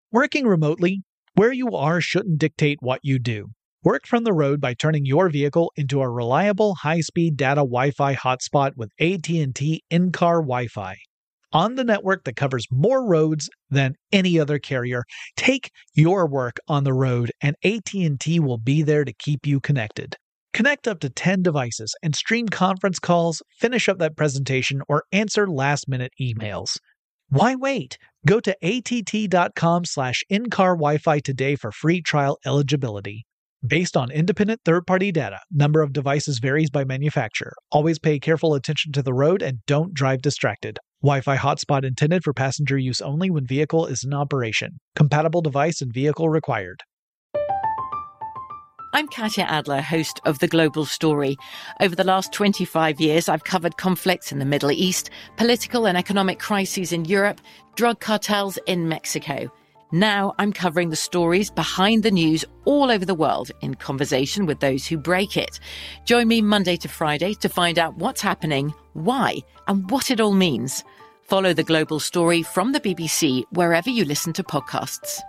Working remotely, where you are shouldn't dictate what you do. Work from the road by turning your vehicle into a reliable high-speed data Wi-Fi hotspot with AT&T in-car Wi-Fi. On the network that covers more roads than any other carrier, take your work on the road and AT&T will be there to keep you connected. Connect up to 10 devices and stream conference calls, finish up that presentation, or answer last-minute emails. Why wait? Go to att.com/in-car Wi-Fi today for free trial eligibility. Based on independent third-party data, number of devices varies by manufacturer. Always pay careful attention to the road and don't drive distracted. Wi-Fi hotspot intended for passenger use only when vehicle is in operation. Compatible device and vehicle required. I'm Katya Adler, host of The Global Story. Over the last 25 years, I've covered conflicts in the Middle East, political and economic crises in Europe, drug cartels in Mexico. Now I'm covering the stories behind the news all over the world in conversation with those who break it. Join me Monday to Friday to find out what's happening, why, and what it all means. Follow The Global Story from the BBC wherever you listen to podcasts.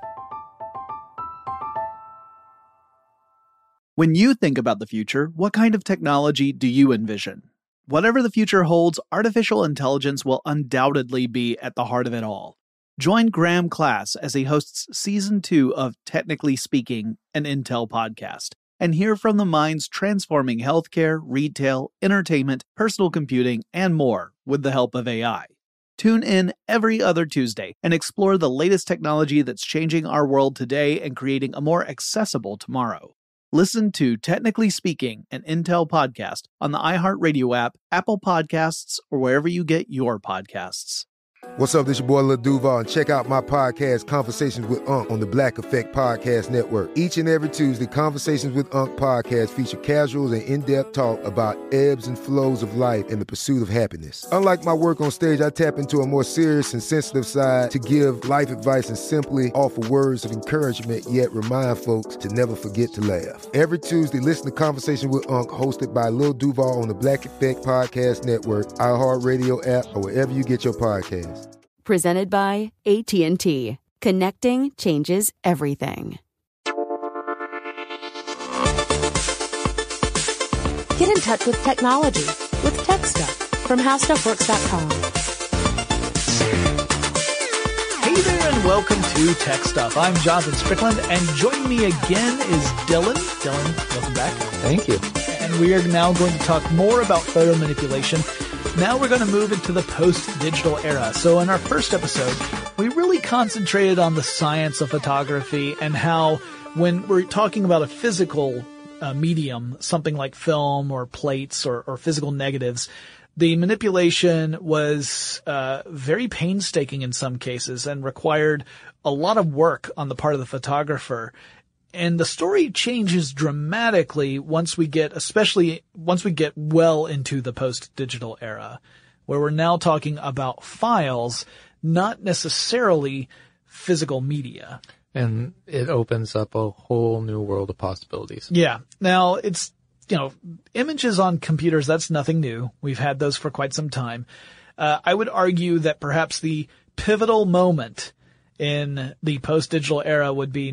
When you think about the future, what kind of technology do you envision? Whatever the future holds, artificial intelligence will undoubtedly be at the heart of it all. Join Graham Class as he hosts Season 2 of Technically Speaking, an Intel podcast, and hear from the minds transforming healthcare, retail, entertainment, personal computing, and more with the help of AI. Tune in every other Tuesday and explore the latest technology that's changing our world today and creating a more accessible tomorrow. Listen to Technically Speaking, an Intel podcast on the iHeartRadio app, Apple Podcasts, or wherever you get your podcasts. What's up, this your boy Lil Duval, and check out my podcast, Conversations with Unc, on the Black Effect Podcast Network. Each and every Tuesday, Conversations with Unc podcast feature casuals and in-depth talk about ebbs and flows of life and the pursuit of happiness. Unlike my work on stage, I tap into a more serious and sensitive side to give life advice and simply offer words of encouragement, yet remind folks to never forget to laugh. Every Tuesday, listen to Conversation with Unc, hosted by Lil Duval on the Black Effect Podcast Network, iHeartRadio app, or wherever you get your podcasts. Presented by AT&T. Connecting changes everything. Get in touch with technology with Tech Stuff from HowStuffWorks.com. Hey there and welcome to Tech Stuff. I'm Jonathan Strickland and joining me again is Dylan. Dylan, welcome back. Thank you. And we are now going to talk more about photo manipulation. Now we're going to move into the post-digital era. So in our first episode, we really concentrated on the science of photography and how when we're talking about a physical medium, something like film or plates or physical negatives, the manipulation was very painstaking in some cases and required a lot of work on the part of the photographer. And the story changes dramatically once we get well into the post-digital era, where we're now talking about files, not necessarily physical media. And it opens up a whole new world of possibilities. Yeah. Now, it's, images on computers, that's nothing new. We've had those for quite some time. I would argue that perhaps the pivotal moment in the post-digital era would be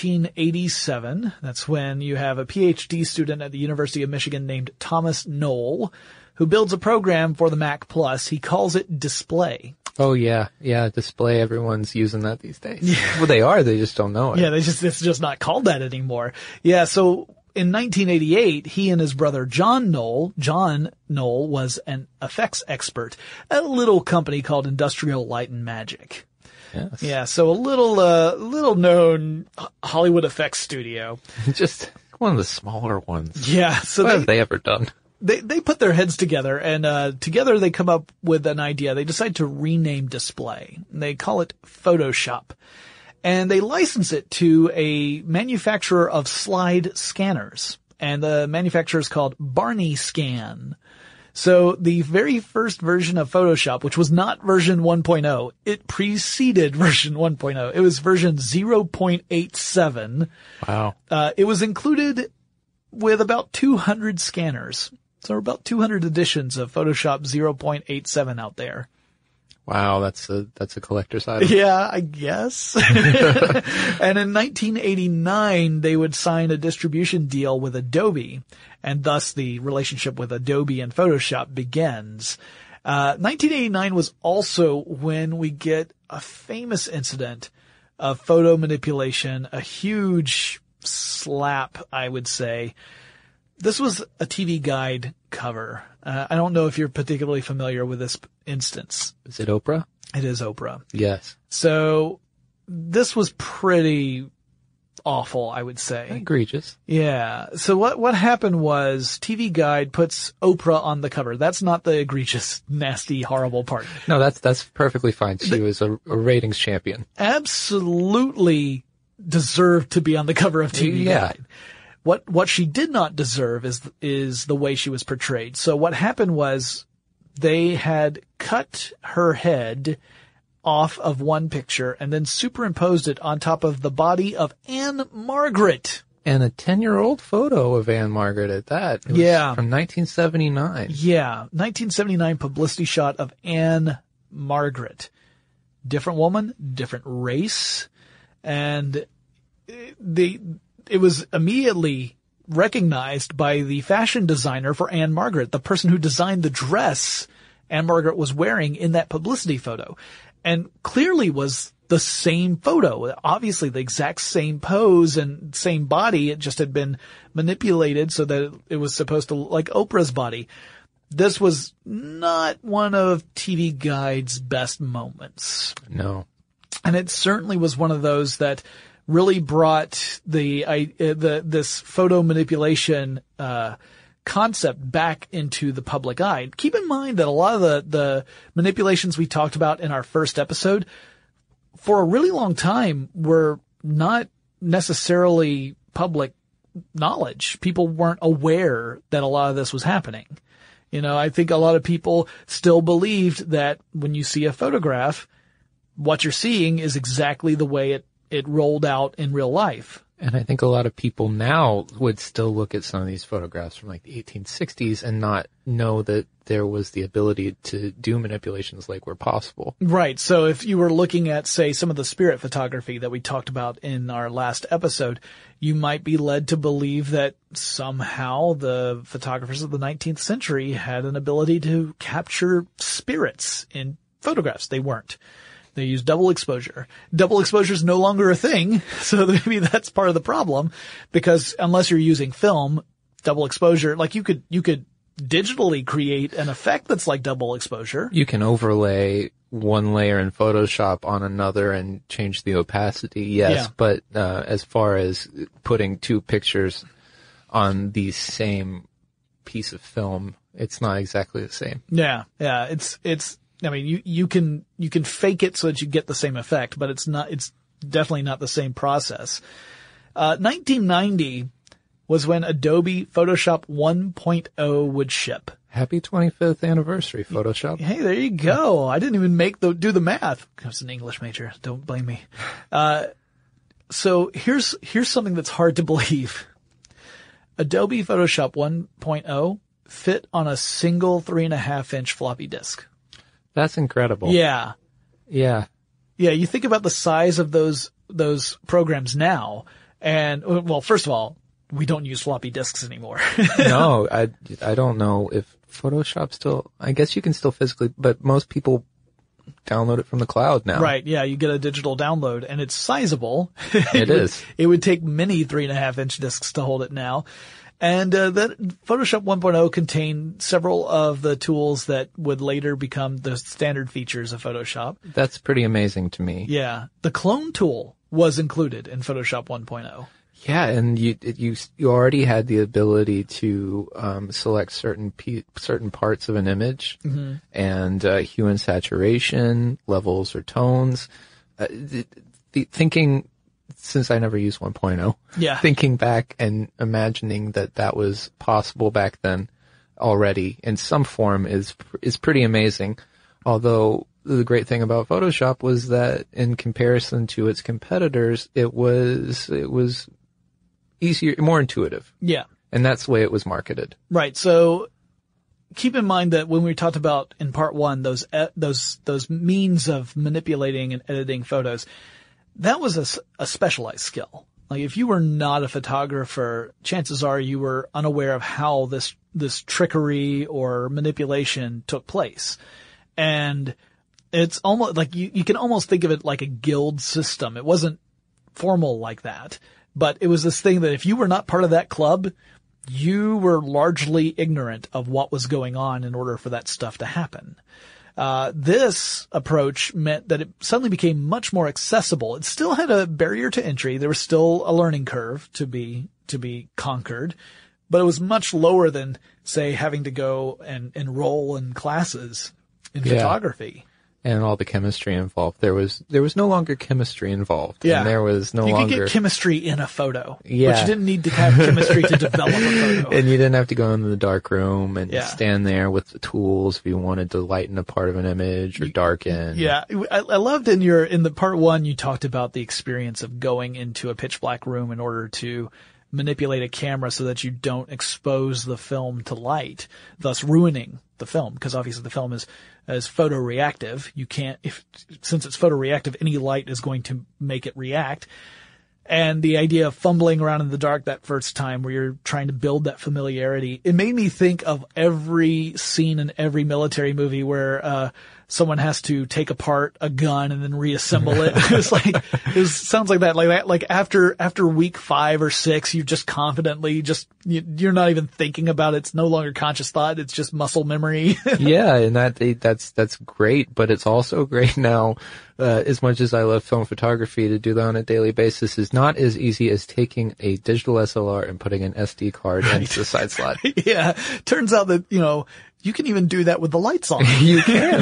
1987. That's when you have a PhD student at the University of Michigan named Thomas Knoll, who builds a program for the Mac Plus. He calls it Display. Oh, yeah. Yeah, Display. Everyone's using that these days. Yeah. Well, they are. They just don't know it. Yeah, it's just not called that anymore. Yeah, so in 1988, he and his brother John Knoll was an effects expert at a little company called Industrial Light and Magic. Yes. Yeah, so a little known Hollywood effects studio. Just one of the smaller ones. Yeah, so what have they ever done? They put their heads together and together they come up with an idea. They decide to rename Display. They call it Photoshop. And they license it to a manufacturer of slide scanners. And the manufacturer is called Barney Scan. So the very first version of Photoshop, which was not version 1.0, it preceded version 1.0. It was version 0.87. Wow. It was included with about 200 scanners. So about 200 editions of Photoshop 0.87 out there. Wow, that's a collector's item. Yeah, I guess. And in 1989, they would sign a distribution deal with Adobe, and thus the relationship with Adobe and Photoshop begins. 1989 was also when we get a famous incident of photo manipulation, a huge slap, I would say. This was a TV Guide cover. I don't know if you're particularly familiar with this instance. Is it Oprah? It is Oprah. Yes. So this was pretty awful, I would say. Egregious. Yeah. So what happened was TV Guide puts Oprah on the cover. That's not the egregious, nasty, horrible part. No, that's perfectly fine. She was a ratings champion. Absolutely deserved to be on the cover of TV Guide. What she did not deserve is the way she was portrayed. So what happened was they had cut her head off of one picture and then superimposed it on top of the body of Anne Margaret. And a 10-year-old photo of Anne Margaret at that. It was from 1979. Yeah, 1979 publicity shot of Anne Margaret. Different woman, different race, and it was immediately recognized by the fashion designer for Anne Margaret, the person who designed the dress Anne Margaret was wearing in that publicity photo. And clearly was the same photo. Obviously the exact same pose and same body. It just had been manipulated so that it was supposed to look like Oprah's body. This was not one of TV Guide's best moments. No. And it certainly was one of those that really brought this photo manipulation concept back into the public eye. Keep in mind that a lot of the manipulations we talked about in our first episode for a really long time were not necessarily public knowledge. People weren't aware that a lot of this was happening. You know, I think a lot of people still believed that when you see a photograph, what you're seeing is exactly the way it rolled out in real life. And I think a lot of people now would still look at some of these photographs from like the 1860s and not know that there was the ability to do manipulations like were possible. Right. So if you were looking at, say, some of the spirit photography that we talked about in our last episode, you might be led to believe that somehow the photographers of the 19th century had an ability to capture spirits in photographs. They weren't. They use double exposure. Double exposure is no longer a thing, so maybe that's part of the problem, because unless you're using film, double exposure, like you could digitally create an effect that's like double exposure. You can overlay one layer in Photoshop on another and change the opacity, yes, but as far as putting two pictures on the same piece of film, it's not exactly the same. Yeah, it's I mean, you can fake it so that you get the same effect, but it's definitely not the same process. 1990 was when Adobe Photoshop 1.0 would ship. Happy 25th anniversary, Photoshop. Hey, there you go. I didn't even do the math. I was an English major. Don't blame me. So here's something that's hard to believe. Adobe Photoshop 1.0 fit on a single 3.5-inch floppy disk. That's incredible. Yeah. Yeah. Yeah, you think about the size of those programs now, and, well, first of all, we don't use floppy disks anymore. No, I don't know if Photoshop still, I guess you can still physically, but most people download it from the cloud now. Right, yeah, you get a digital download, and it's sizable. It is. It would take many 3.5-inch disks to hold it now. And that Photoshop 1.0 contained several of the tools that would later become the standard features of Photoshop. That's pretty amazing to me. Yeah. The clone tool was included in Photoshop 1.0. Yeah, and you already had the ability to select certain parts of an image, and hue and saturation, levels or tones. Thinking, since I never used 1.0, thinking back and imagining that was possible back then already in some form is pretty amazing. Although the great thing about Photoshop was that in comparison to its competitors, it was easier, more intuitive. Yeah. And that's the way it was marketed. Right. So keep in mind that when we talked about in part 1, those means of manipulating and editing photos, that was a specialized skill. Like if you were not a photographer, chances are you were unaware of how this trickery or manipulation took place. And it's almost like you can almost think of it like a guild system. It wasn't formal like that, but it was this thing that if you were not part of that club, you were largely ignorant of what was going on in order for that stuff to happen. This approach meant that it suddenly became much more accessible. It still had a barrier to entry. There was still a learning curve to be conquered, but it was much lower than, say, having to go and enroll in classes in photography. And all the chemistry involved. There was no longer chemistry involved. Yeah. And there was no longer... You could get chemistry in a photo. Yeah. But you didn't need to have chemistry to develop a photo. And you didn't have to go into the dark room and stand there with the tools if you wanted to lighten a part of an image or darken. Yeah. I loved in the part 1, you talked about the experience of going into a pitch black room in order to manipulate a camera so that you don't expose the film to light, thus ruining the film, because obviously the film is photoreactive. You can't, since it's photoreactive, any light is going to make it react. And the idea of fumbling around in the dark that first time where you're trying to build that familiarity, it made me think of every scene in every military movie where, someone has to take apart a gun and then reassemble it. Sounds like that. Like after week 5 or 6, you just confidently you're not even thinking about it. It's no longer conscious thought. It's just muscle memory. Yeah. And that's great, but it's also great now. As much as I love film photography, to do that on a daily basis is not as easy as taking a digital SLR and putting an SD card into the side slot. Yeah. Turns out that, you can even do that with the lights on. You can.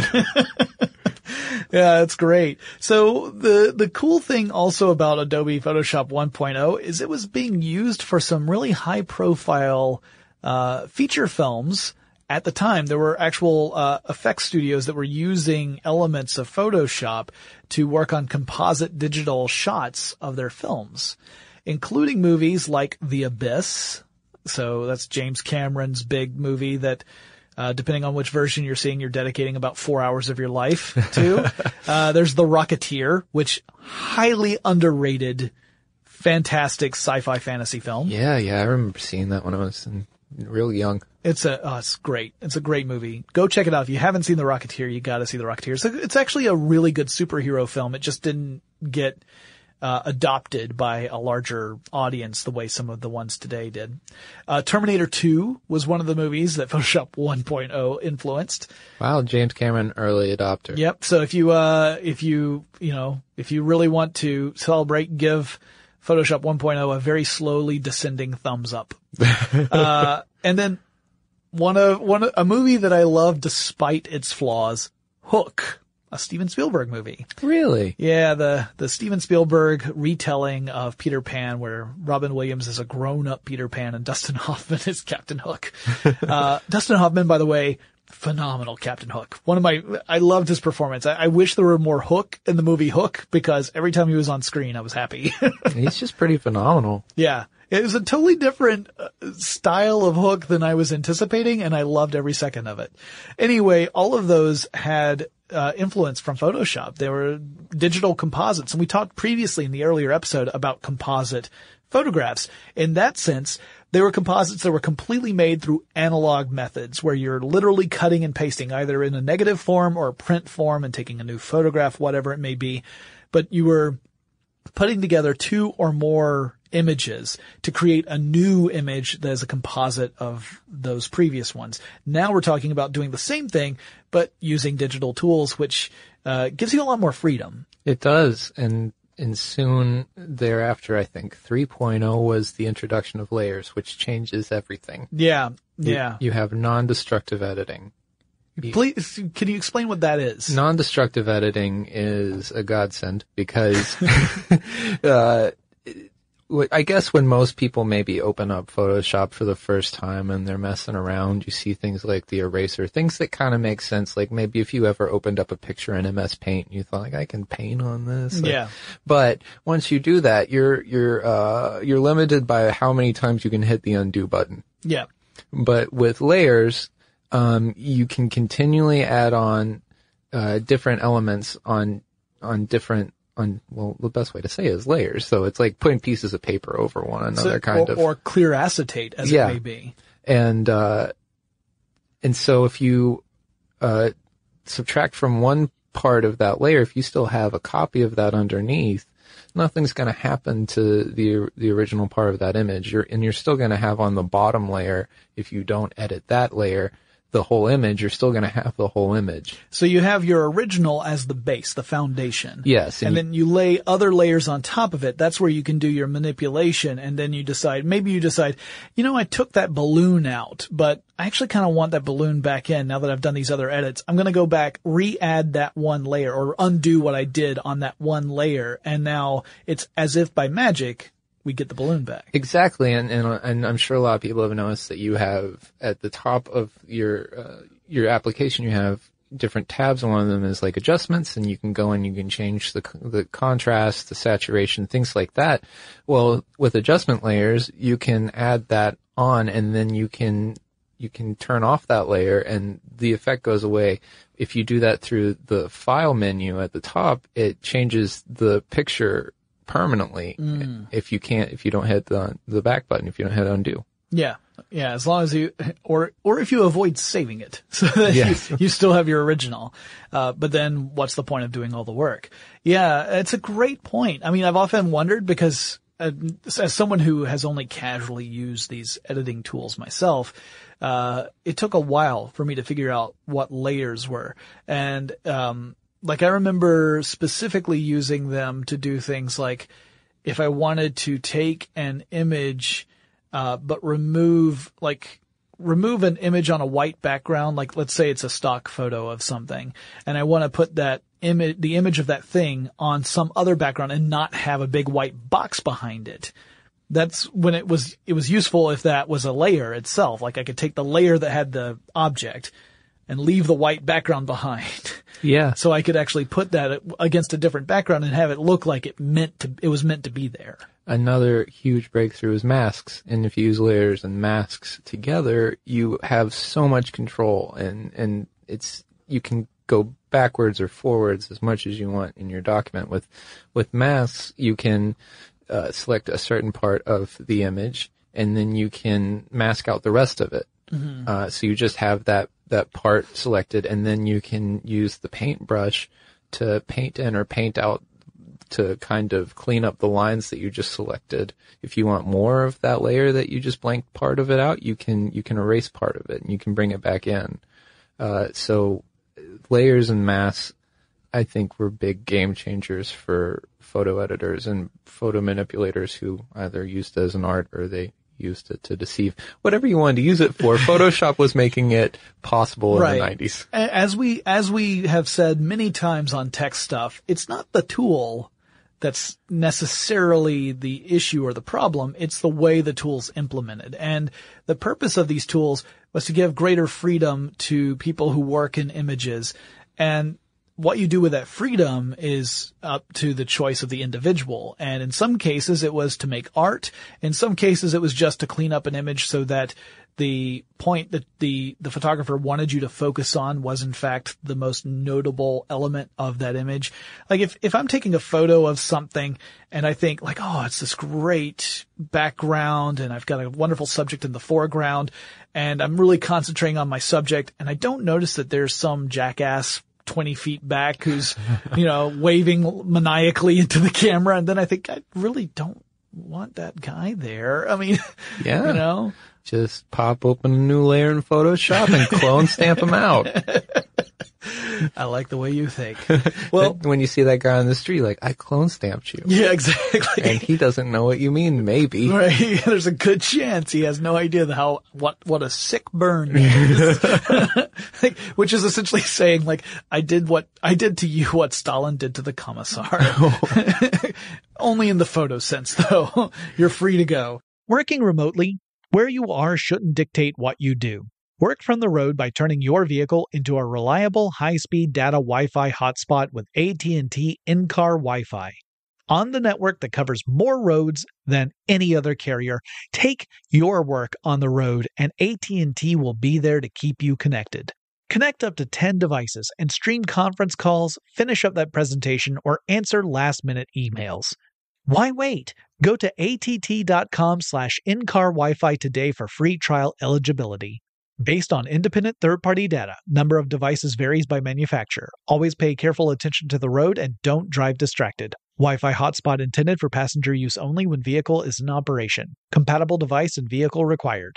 Yeah, that's great. So the cool thing also about Adobe Photoshop 1.0 is it was being used for some really high profile, feature films. At the time, there were actual, effects studios that were using elements of Photoshop to work on composite digital shots of their films, including movies like The Abyss. So that's James Cameron's big movie that, depending on which version you're seeing, you're dedicating about 4 hours of your life to. There's The Rocketeer, which highly underrated, fantastic sci-fi fantasy film. Yeah, I remember seeing that when I was real young. It's great. It's a great movie. Go check it out. If you haven't seen The Rocketeer, you gotta see The Rocketeer. So it's actually a really good superhero film. It just didn't get adopted by a larger audience the way some of the ones today did. Terminator 2 was one of the movies that Photoshop 1.0 influenced. Wow, James Cameron, early adopter. Yep. So if you really want to celebrate, give Photoshop 1.0 a very slowly descending thumbs up. And then a movie that I love despite its flaws, Hook. A Steven Spielberg movie. Really? Yeah, the Steven Spielberg retelling of Peter Pan, where Robin Williams is a grown-up Peter Pan and Dustin Hoffman is Captain Hook. Dustin Hoffman, by the way, phenomenal Captain Hook. I loved his performance. I wish there were more Hook in the movie Hook, because every time he was on screen, I was happy. He's just pretty phenomenal. Yeah. It was a totally different style of Hook than I was anticipating, and I loved every second of it. Anyway, all of those had influence from Photoshop. They were digital composites, and we talked previously in the earlier episode about composite photographs. In that sense, they were composites that were completely made through analog methods, where you're literally cutting and pasting either in a negative form or a print form and taking a new photograph, whatever it may be. But you were putting together 2 or more images to create a new image that is a composite of those previous ones. Now we're talking about doing the same thing, but using digital tools, which gives you a lot more freedom. It does. And soon thereafter, I think 3.0 was the introduction of layers, which changes everything. Yeah. You have non-destructive editing. Please, can you explain what that is? Non-destructive editing is a godsend because, I guess when most people maybe open up Photoshop for the first time and they're messing around, you see things like the eraser, things that kind of make sense. Like maybe if you ever opened up a picture in MS Paint, you thought like, I can paint on this. Yeah. But once you do that, you're limited by how many times you can hit the undo button. Yeah. But with layers, You can continually add on different elements on different, well, the best way to say it is layers. So it's like putting pieces of paper over one another, or clear acetate, as it may be. And so if you subtract from one part of that layer, if you still have a copy of that underneath, nothing's going to happen to the original part of that image. You're still going to have on the bottom layer, if you don't edit that layer, the whole image, you're still going to have the whole image. So you have your original as the base, the foundation. Yes. And then you lay other layers on top of it. That's where you can do your manipulation. And then you decide, I took that balloon out, but I actually kind of want that balloon back in now that I've done these other edits. I'm going to go back, re-add that one layer or undo what I did on that one layer. And now it's as if by magic, we get the balloon back. Exactly. And I'm sure a lot of people have noticed that you have at the top of your application, you have different tabs. And one of them is like adjustments, and you can go and you can change the contrast, the saturation, things like that. Well, with adjustment layers, you can add that on, and then you can turn off that layer and the effect goes away. If you do that through the file menu at the top, it changes the picture permanently. If you don't hit the back button, if you don't hit undo. Yeah. As long as you, or if you avoid saving it so that you still have your original. But then what's the point of doing all the work? Yeah. It's a great point. I mean, I've often wondered because as someone who has only casually used these editing tools myself, it took a while for me to figure out what layers were. And, I remember specifically using them to do things like if I wanted to take an image, but remove an image on a white background, like let's say it's a stock photo of something, and I want to put the image of that thing on some other background and not have a big white box behind it. That's when it was useful if that was a layer itself. Like I could take the layer that had the object and leave the white background behind. Yeah. So I could actually put that against a different background and have it look like it was meant to be there. Another huge breakthrough is masks. And if you use layers and masks together, you have so much control and you can go backwards or forwards as much as you want in your document. With masks, you can select a certain part of the image and then you can mask out the rest of it. Mm-hmm. So you just have that part selected, and then you can use the paintbrush to paint in or paint out to kind of clean up the lines that you just selected. If you want more of that layer that you just blanked part of it out, you can erase part of it and you can bring it back in. So layers and masks, I think, were big game changers for photo editors and photo manipulators who either used it as an art or they used it to deceive. Whatever you wanted to use it for, Photoshop was making it possible in the 90s. As we have said many times on tech stuff, it's not the tool that's necessarily the issue or the problem. It's the way the tool's implemented. And the purpose of these tools was to give greater freedom to people who work in images. And what you do with that freedom is up to the choice of the individual. And in some cases it was to make art. In some cases it was just to clean up an image so that the point that the photographer wanted you to focus on was in fact the most notable element of that image. Like if I'm taking a photo of something and I think like, oh, it's this great background and I've got a wonderful subject in the foreground and I'm really concentrating on my subject and I don't notice that there's some jackass 20 feet back who's, waving maniacally into the camera. And then I think I really don't want that guy there. I mean, yeah, just pop open a new layer in Photoshop and clone stamp them out. I like the way you think. Well, when you see that guy on the street, like, I clone stamped you. Yeah, exactly. And he doesn't know what you mean, maybe. Right. There's a good chance he has no idea what a sick burn is. Which is essentially saying, like, I did to you what Stalin did to the Commissar. Only in the photo sense, though. You're free to go. Working remotely, where you are shouldn't dictate what you do. Work from the road by turning your vehicle into a reliable high-speed data Wi-Fi hotspot with AT&T in-car Wi-Fi. on the network that covers more roads than any other carrier. Take your work on the road, and AT&T will be there to keep you connected. Connect up to 10 devices and stream conference calls, finish up that presentation, or answer last-minute emails. Why wait? Go to att.com/in-car Wi-Fi today for free trial eligibility. Based on independent third-party data, number of devices varies by manufacturer. Always pay careful attention to the road and don't drive distracted. Wi-Fi hotspot intended for passenger use only when vehicle is in operation. Compatible device and vehicle required.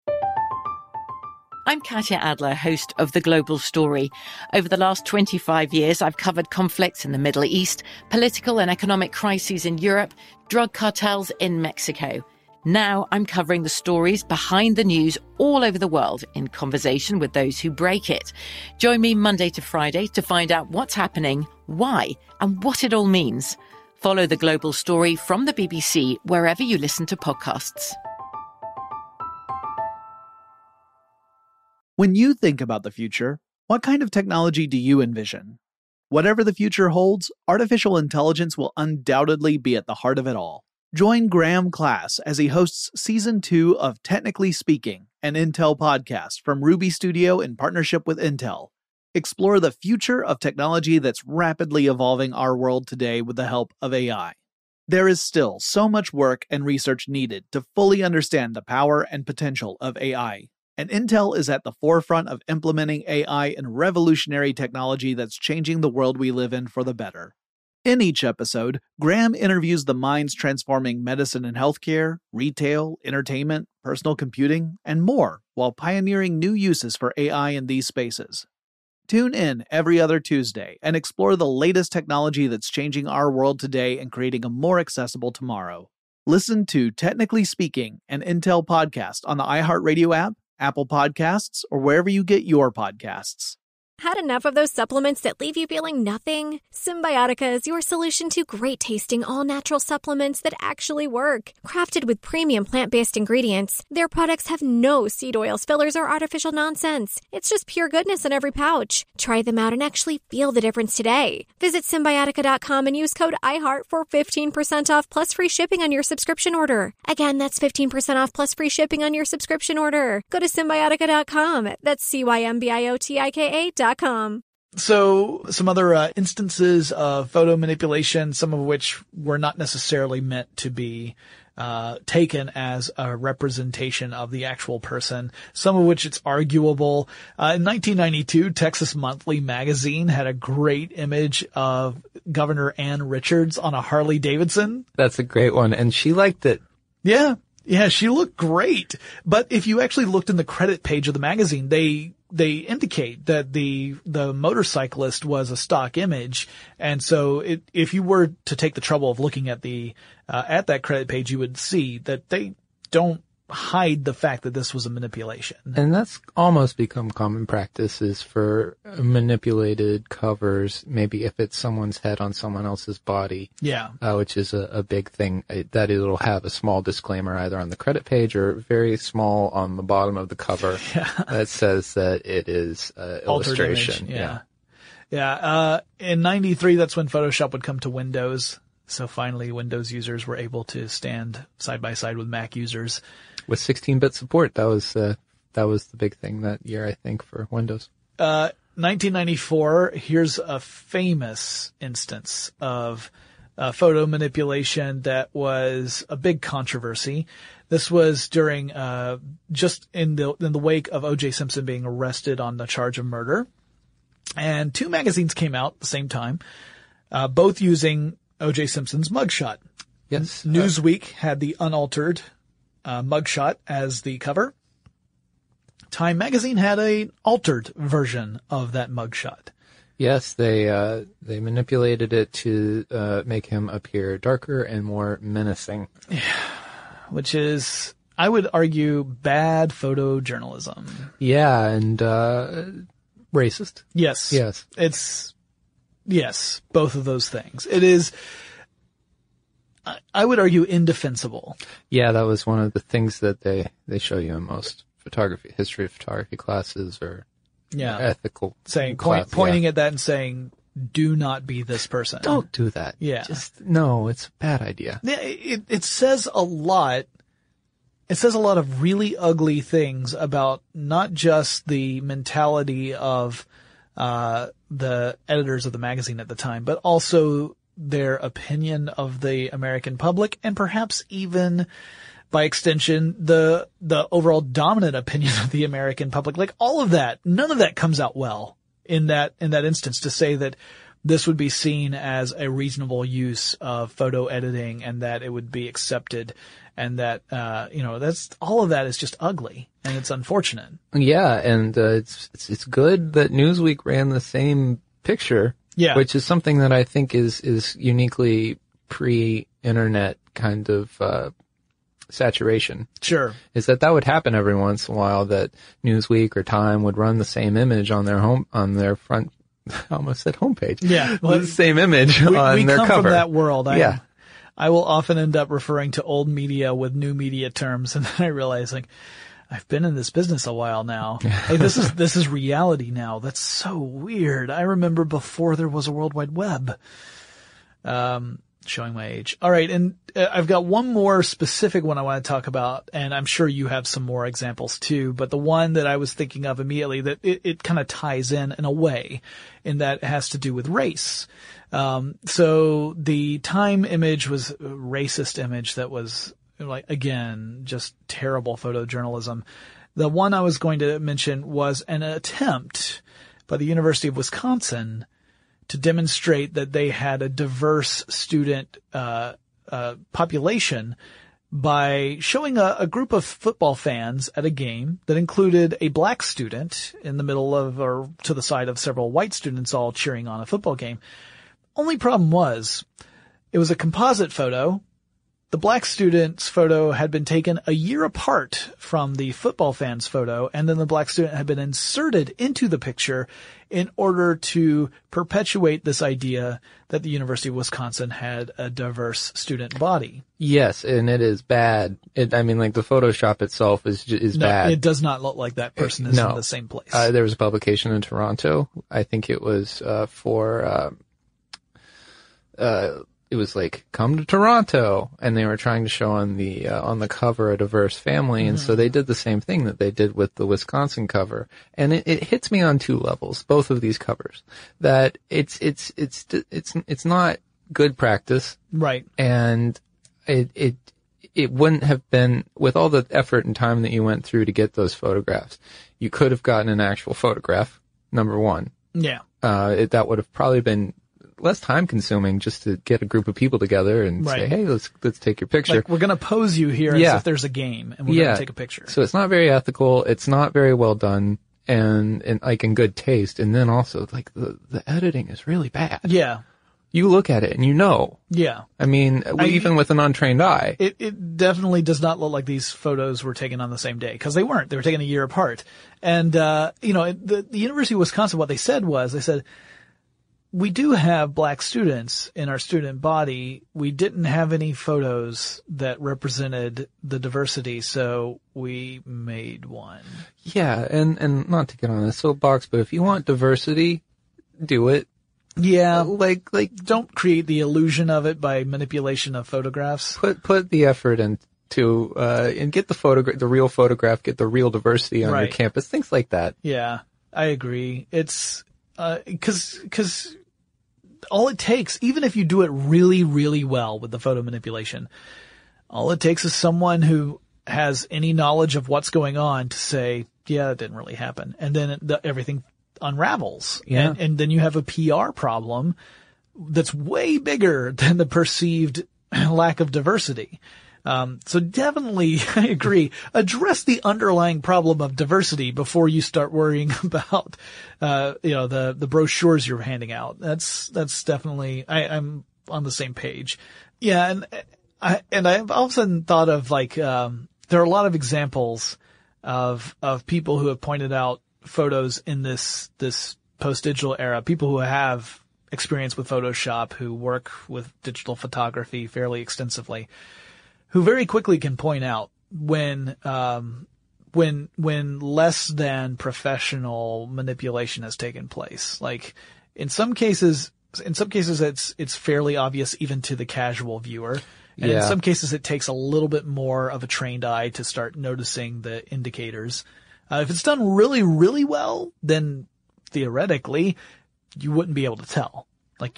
I'm Katya Adler, host of The Global Story. Over the last 25 years, I've covered conflicts in the Middle East, political and economic crises in Europe, drug cartels in Mexico. Now I'm covering the stories behind the news all over the world in conversation with those who break it. Join me Monday to Friday to find out what's happening, why, and what it all means. Follow The Global Story from the BBC wherever you listen to podcasts. When you think about the future, what kind of technology do you envision? Whatever the future holds, artificial intelligence will undoubtedly be at the heart of it all. Join Graham Class as he hosts Season 2 of Technically Speaking, an Intel podcast from Ruby Studio in partnership with Intel. Explore the future of technology that's rapidly evolving our world today with the help of AI. There is still so much work and research needed to fully understand the power and potential of AI, and Intel is at the forefront of implementing AI in revolutionary technology that's changing the world we live in for the better. In each episode, Graham interviews the minds transforming medicine and healthcare, retail, entertainment, personal computing, and more, while pioneering new uses for AI in these spaces. Tune in every other Tuesday and explore the latest technology that's changing our world today and creating a more accessible tomorrow. Listen to Technically Speaking, an Intel podcast on the iHeartRadio app, Apple Podcasts, or wherever you get your podcasts. Had enough of those supplements that leave you feeling nothing? Symbiotica is your solution to great-tasting, all-natural supplements that actually work. Crafted with premium plant-based ingredients, their products have no seed oils, fillers, or artificial nonsense. It's just pure goodness in every pouch. Try them out and actually feel the difference today. Visit Symbiotica.com and use code IHEART for 15% off plus free shipping on your subscription order. Again, that's 15% off plus free shipping on your subscription order. Go to Symbiotica.com. That's CYMBIOTIKA.com. So some other instances of photo manipulation, some of which were not necessarily meant to be taken as a representation of the actual person, some of which it's arguable. In 1992, Texas Monthly magazine had a great image of Governor Ann Richards on a Harley Davidson. That's a great one, and she liked it. Yeah, she looked great. But if you actually looked in the credit page of the magazine, they indicate that the motorcyclist was a stock image. And so if you were to take the trouble of looking at at that credit page, you would see that they don't hide the fact that this was a manipulation. And that's almost become common practice, is for manipulated covers, maybe if it's someone's head on someone else's body. Yeah. Which is a big thing, that it'll have a small disclaimer either on the credit page or very small on the bottom of the cover that says that it is illustration. Image. Yeah. In 93, that's when Photoshop would come to Windows. So finally, Windows users were able to stand side by side with Mac users. With 16-bit support, that was the big thing that year, I think, for Windows. 1994, here's a famous instance of photo manipulation that was a big controversy. This was during just in the wake of O.J. Simpson being arrested on the charge of murder. And two magazines came out at the same time, both using O.J. Simpson's mugshot. Yes. Newsweek had the unaltered mugshot as the cover. Time magazine had an altered version of that mugshot. Yes, they manipulated it to make him appear darker and more menacing. Yeah, which is, I would argue, bad photojournalism. Yeah, and racist. Yes. Yes, both of those things. It is, I would argue, indefensible. Yeah, that was one of the things that they show you in most history of photography classes or ethical saying, classes, pointing at that and saying, do not be this person. Don't do that. Yeah. No, it's a bad idea. Yeah, it says a lot. It says a lot of really ugly things about not just the mentality of the editors of the magazine at the time, but also their opinion of the American public, and perhaps even by extension the overall dominant opinion of the American public. Like all of that, none of that comes out well in that instance, to say that this would be seen as a reasonable use of photo editing and that it would be accepted, and that that's all of that is just ugly and it's unfortunate. Yeah, and it's good that Newsweek ran the same picture. Yeah. Which is something that I think is uniquely pre-internet kind of saturation. Sure. Is that would happen every once in a while, that Newsweek or Time would run the same image on their front, I almost said homepage. Yeah. Well, the same image on their cover. We come from that world. Yeah. I will often end up referring to old media with new media terms, and then I realize, like, I've been in this business a while now. Hey, this is reality now. That's so weird. I remember before there was a World Wide Web. Showing my age. All right. And I've got one more specific one I want to talk about, and I'm sure you have some more examples too, but the one that I was thinking of immediately, that it kind of ties in a way, in that it has to do with race. So the Time image was a racist image that was, like, again, just terrible photojournalism. The one I was going to mention was an attempt by the University of Wisconsin to demonstrate that they had a diverse student population by showing a group of football fans at a game that included a black student in the middle of, or to the side of, several white students all cheering on a football game. Only problem was, it was a composite photo. The black student's photo had been taken a year apart from the football fan's photo, and then the black student had been inserted into the picture in order to perpetuate this idea that the University of Wisconsin had a diverse student body. Yes, and it is bad. The Photoshop itself is bad. It does not look like that person is in the same place. There was a publication in Toronto. I think it was it was like, come to Toronto, and they were trying to show on the cover a diverse family, and so they did the same thing that they did with the Wisconsin cover. And it hits me on two levels, both of these covers, that it's not good practice. Right. And it wouldn't have been, with all the effort and time that you went through to get those photographs, you could have gotten an actual photograph, number one. Yeah. That would have probably been less time consuming, just to get a group of people together and say, hey, let's take your picture. Like, we're going to pose you here as if there's a game, and we're going to take a picture. So it's not very ethical. It's not very well done, and like in good taste. And then also, like, the editing is really bad. Yeah. You look at it and you know. Yeah. I mean, even with an untrained eye. It definitely does not look like these photos were taken on the same day, because they weren't. They were taken a year apart. And, the University of Wisconsin, what they said, we do have black students in our student body. We didn't have any photos that represented the diversity, so we made one. Yeah, and not to get on a soapbox, but if you want diversity, do it. Yeah, like don't create the illusion of it by manipulation of photographs. Put the effort into and get the real photograph, get the real diversity on your campus, things like that. Yeah, I agree. It's because all it takes, even if you do it really, really well with the photo manipulation, all it takes is someone who has any knowledge of what's going on to say, yeah, that didn't really happen. And then everything unravels. Yeah. And then you have a PR problem that's way bigger than the perceived lack of diversity. So definitely, I agree, address the underlying problem of diversity before you start worrying about, the brochures you're handing out. That's definitely, I'm on the same page. Yeah. And I've often thought of, like, there are a lot of examples of people who have pointed out photos in this post-digital era, people who have experience with Photoshop, who work with digital photography fairly extensively, who very quickly can point out when less than professional manipulation has taken place. Like, In some cases it's fairly obvious even to the casual viewer. And in some cases it takes a little bit more of a trained eye to start noticing the indicators. If it's done really, really well, then theoretically you wouldn't be able to tell. Like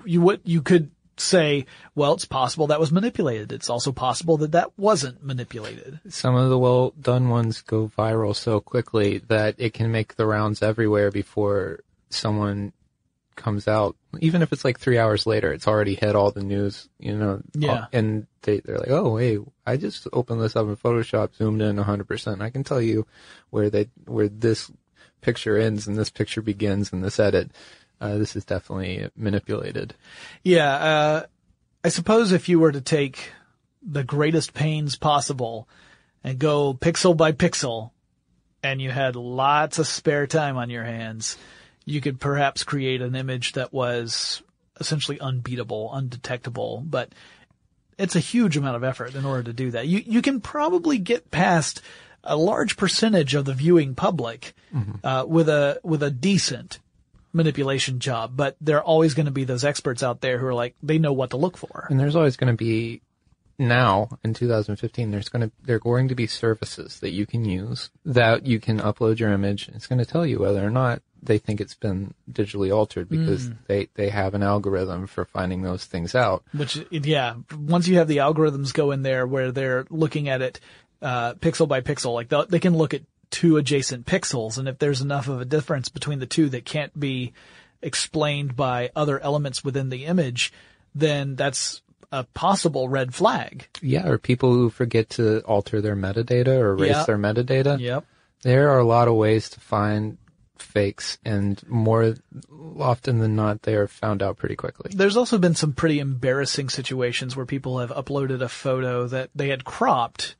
you could say, well, it's possible that was manipulated. It's also possible that wasn't manipulated. Some of the well-done ones go viral so quickly that it can make the rounds everywhere before someone comes out. Even if it's like 3 hours later, it's already hit all the news, Yeah. And they're like, oh, hey, I just opened this up in Photoshop, zoomed in 100%. I can tell you where this picture ends and this picture begins in this edit. This is definitely manipulated. Yeah, I suppose if you were to take the greatest pains possible and go pixel by pixel, and you had lots of spare time on your hands, you could perhaps create an image that was essentially unbeatable, undetectable, but it's a huge amount of effort in order to do that. You can probably get past a large percentage of the viewing public, with a decent manipulation job, but there are always going to be those experts out there who are like, they know what to look for. And there's always going to be, now in 2015, there are going to be services that you can use that you can upload your image. It's going to tell you whether or not they think it's been digitally altered because they have an algorithm for finding those things out. Which, yeah, once you have the algorithms go in there where they're looking at it pixel by pixel, like they can look at two adjacent pixels, and if there's enough of a difference between the two that can't be explained by other elements within the image, then that's a possible red flag. Yeah, or people who forget to alter their metadata or erase their metadata. Yep. There are a lot of ways to find fakes, and more often than not, they are found out pretty quickly. There's also been some pretty embarrassing situations where people have uploaded a photo that they had cropped,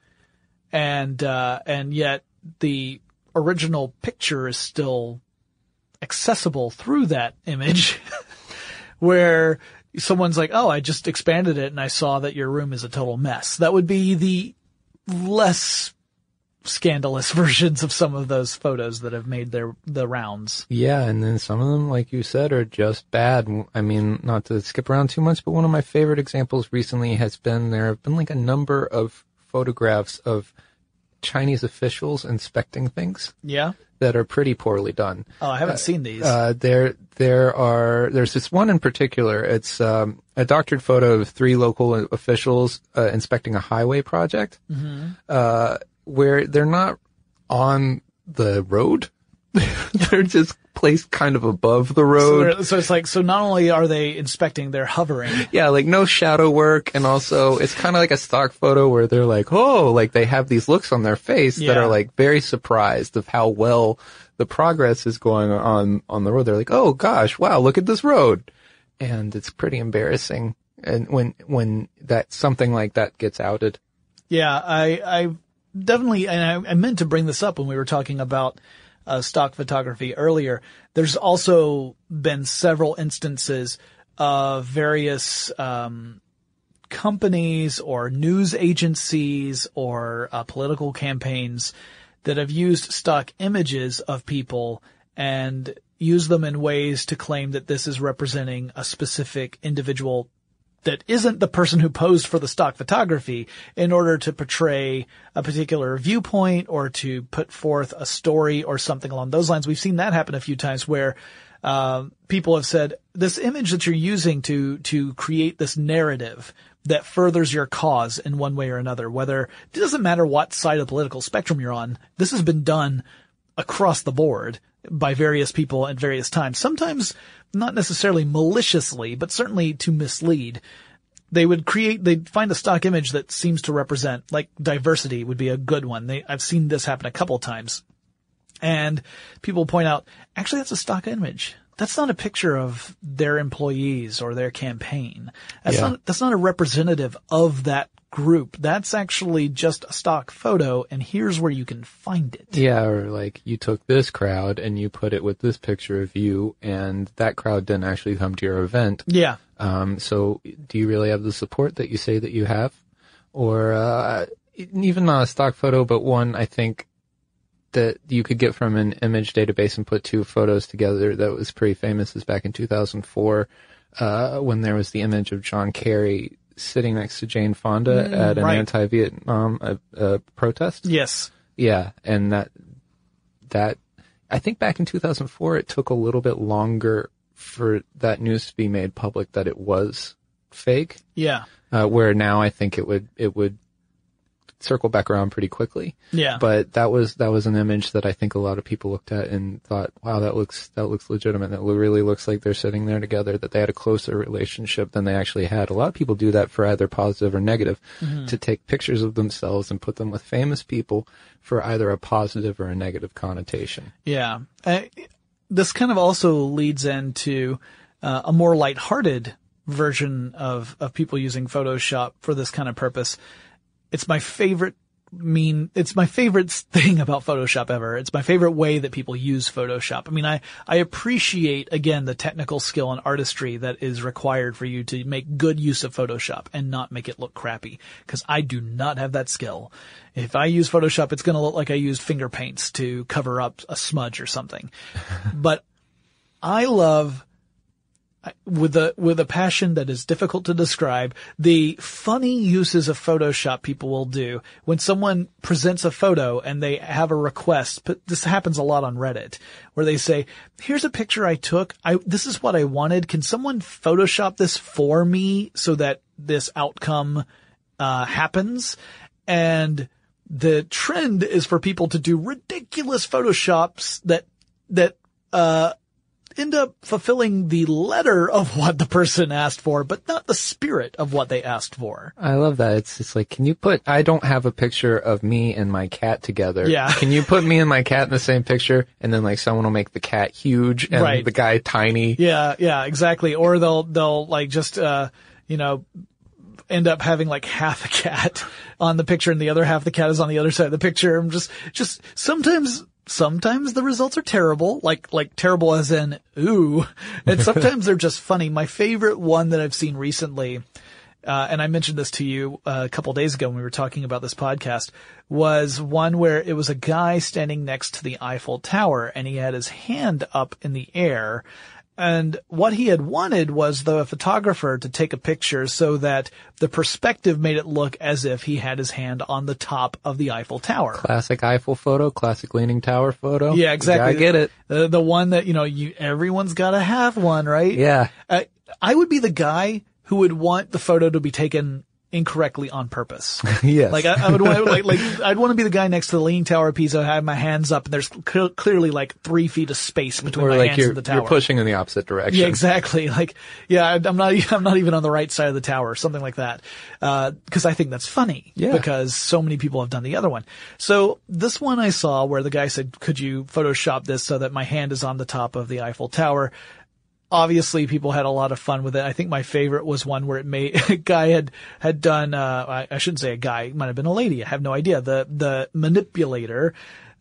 and yet the original picture is still accessible through that image, where someone's like, oh, I just expanded it and I saw that your room is a total mess. That would be the less scandalous versions of some of those photos that have made the rounds. Yeah, and then some of them, like you said, are just bad. I mean, not to skip around too much, but one of my favorite examples recently has been, there have been like a number of photographs of Chinese officials inspecting things. Yeah. That are pretty poorly done. Oh, I haven't seen these. There's this one in particular. It's a doctored photo of 3 local officials inspecting a highway project, where they're not on the road. They're just placed kind of above the road. So it's like, so not only are they inspecting, they're hovering. Yeah, like no shadow work, and also it's kind of like a stock photo where they're like, oh, like they have these looks on their face that are like very surprised of how well the progress is going on the road. They're like, oh gosh, wow, look at this road. And it's pretty embarrassing. And when that something like that gets outed. Yeah, I definitely, and I meant to bring this up when we were talking about stock photography earlier. There's also been several instances of various companies or news agencies or political campaigns that have used stock images of people and use them in ways to claim that this is representing a specific individual that isn't the person who posed for the stock photography, in order to portray a particular viewpoint or to put forth a story or something along those lines. We've seen that happen a few times where people have said, this image that you're using to create this narrative that furthers your cause in one way or another, whether it doesn't matter what side of the political spectrum you're on, this has been done across the board by various people at various times. Sometimes not necessarily maliciously, but certainly to mislead. They'd find a stock image that seems to represent, like, diversity would be a good one. I've seen this happen a couple times. And people point out, actually, that's a stock image. That's not a picture of their employees or their campaign. That's not a representative of that group. That's actually just a stock photo, and here's where you can find it. Yeah, or like you took this crowd and you put it with this picture of you, and that crowd didn't actually come to your event. Yeah. So do you really have the support that you say that you have? Or even not a stock photo, but one I think that you could get from an image database and put two photos together that was pretty famous is back in 2004, when there was the image of John Kerry sitting next to Jane Fonda at an anti-Vietnam protest. Yes. Yeah, and that I think back in 2004 it took a little bit longer for that news to be made public that it was fake. Yeah. Where now I think it would circle back around pretty quickly. Yeah. But that was an image that I think a lot of people looked at and thought, wow, that looks legitimate. That really looks like they're sitting there together, that they had a closer relationship than they actually had. A lot of people do that for either positive or negative, to take pictures of themselves and put them with famous people for either a positive or a negative connotation. Yeah. This kind of also leads into a more lighthearted version of people using Photoshop for this kind of purpose. It's my favorite thing about Photoshop ever. It's my favorite way that people use Photoshop. I mean, I appreciate, again, the technical skill and artistry that is required for you to make good use of Photoshop and not make it look crappy, because I do not have that skill. If I use Photoshop, it's going to look like I used finger paints to cover up a smudge or something. But I love, with a passion that is difficult to describe, the funny uses of Photoshop people will do when someone presents a photo and they have a request. But this happens a lot on Reddit, where they say, here's a picture I took. This is what I wanted. Can someone Photoshop this for me so that this outcome happens? And the trend is for people to do ridiculous Photoshops that end up fulfilling the letter of what the person asked for, but not the spirit of what they asked for. I love that. It's just like, I don't have a picture of me and my cat together. Yeah. Can you put me and my cat in the same picture? And then like someone will make the cat huge and the guy tiny. Yeah, exactly. Or they'll like just, end up having like half a cat on the picture and the other half of the cat is on the other side of the picture. I'm just sometimes the results are terrible, like terrible as in, ooh, and sometimes they're just funny. My favorite one that I've seen recently, and I mentioned this to you a couple days ago when we were talking about this podcast, was one where it was a guy standing next to the Eiffel Tower and he had his hand up in the air. And what he had wanted was the photographer to take a picture so that the perspective made it look as if he had his hand on the top of the Eiffel Tower. Classic Eiffel photo, classic Leaning Tower photo. Yeah, exactly. I get it. The one that, everyone's got to have one, right? Yeah. I would be the guy who would want the photo to be taken incorrectly on purpose. Yes. Like I would want, I'd want to be the guy next to the Leaning Tower of Pisa, have my hands up, and there's clearly like 3 feet of space between my hands and the tower. You're pushing in the opposite direction. Yeah, exactly. I'm not even on the right side of the tower, something like that. Cause I think that's funny. Yeah. Because so many people have done the other one. So this one I saw where the guy said, could you Photoshop this so that my hand is on the top of the Eiffel Tower? Obviously, people had a lot of fun with it. I think my favorite was one where a guy had done, I shouldn't say a guy, it might have been a lady, I have no idea. The manipulator,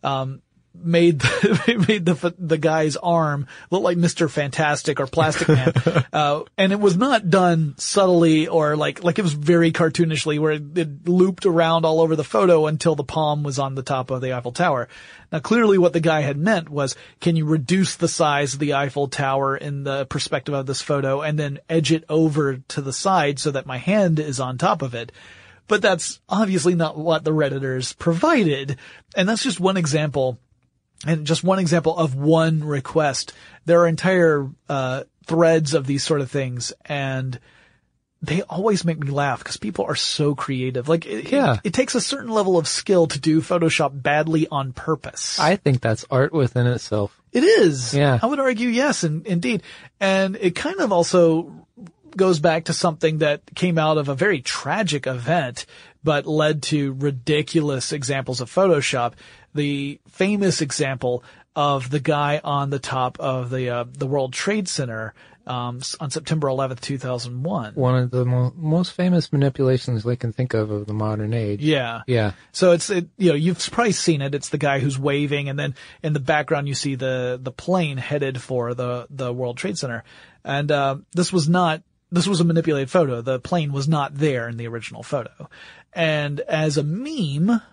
made the guy's arm look like Mr. Fantastic or Plastic Man. And it was not done subtly or like it was very cartoonishly where it looped around all over the photo until the palm was on the top of the Eiffel Tower. Now clearly what the guy had meant was, can you reduce the size of the Eiffel Tower in the perspective of this photo and then edge it over to the side so that my hand is on top of it? But that's obviously not what the Redditors provided. And that's just one example. And just one example of one request. There are entire threads of these sort of things, and they always make me laugh because people are so creative. It takes a certain level of skill to do Photoshop badly on purpose. I think that's art within itself. It is. Yeah. I would argue yes, indeed. And it kind of also goes back to something that came out of a very tragic event, but led to ridiculous examples of Photoshop. The famous example of the guy on the top of the World Trade Center on September 11th, 2001. One of the most famous manipulations they can think of the modern age. Yeah. Yeah. So you've probably seen it. It's the guy who's waving, and then in the background you see the plane headed for the World Trade Center. And this was a manipulated photo. The plane was not there in the original photo. And as a meme,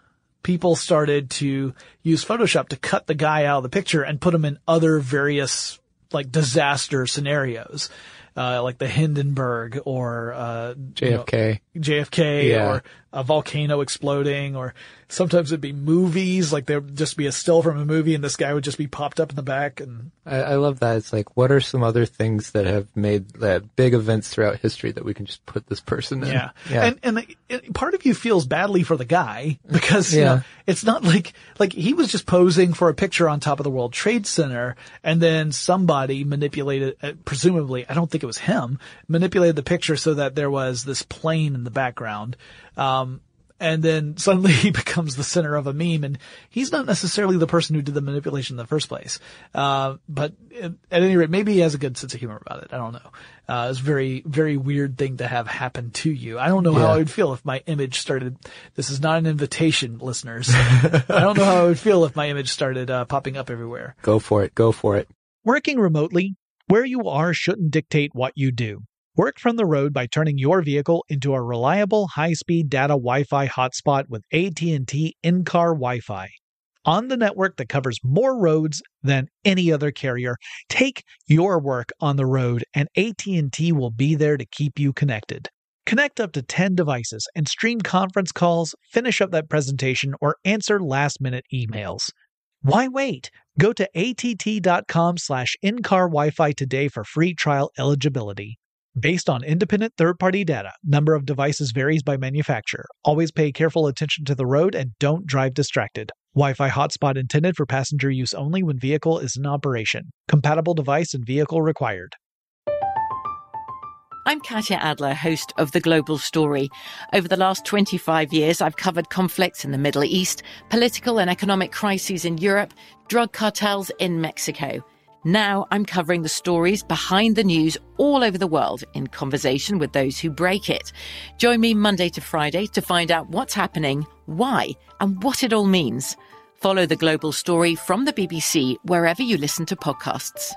people started to use Photoshop to cut the guy out of the picture and put him in other various like disaster scenarios. Like the Hindenburg or, JFK. JFK or a volcano exploding, or sometimes it'd be movies, like there'd just be a still from a movie and this guy would just be popped up in the back. And I love that. It's like, what are some other things that have made that big events throughout history that we can just put this person in? Yeah. And part of you feels badly for the guy because, you know, it's not like he was just posing for a picture on top of the World Trade Center and then somebody manipulated, presumably, I don't think it was him, manipulated the picture so that there was this plane in the background. And then suddenly he becomes the center of a meme, and he's not necessarily the person who did the manipulation in the first place. But at any rate, maybe he has a good sense of humor about it. I don't know. It's a very, very weird thing to have happen to you. I don't know how I would feel if my image started, this is not an invitation, listeners. I don't know how I would feel if my image started, popping up everywhere. Go for it. Go for it. Working remotely, where you are shouldn't dictate what you do. Work from the road by turning your vehicle into a reliable high-speed data Wi-Fi hotspot with AT&T in-car Wi-Fi. On the network that covers more roads than any other carrier, take your work on the road and AT&T will be there to keep you connected. Connect up to 10 devices and stream conference calls, finish up that presentation, or answer last-minute emails. Why wait? Go to att.com/in-car Wi-Fi today for free trial eligibility. Based on independent third-party data, number of devices varies by manufacturer. Always pay careful attention to the road and don't drive distracted. Wi-Fi hotspot intended for passenger use only when vehicle is in operation. Compatible device and vehicle required. I'm Katya Adler, host of The Global Story. Over the last 25 years, I've covered conflicts in the Middle East, political and economic crises in Europe, drug cartels in Mexico. Now I'm covering the stories behind the news all over the world in conversation with those who break it. Join me Monday to Friday to find out what's happening, why, and what it all means. Follow The Global Story from the BBC wherever you listen to podcasts.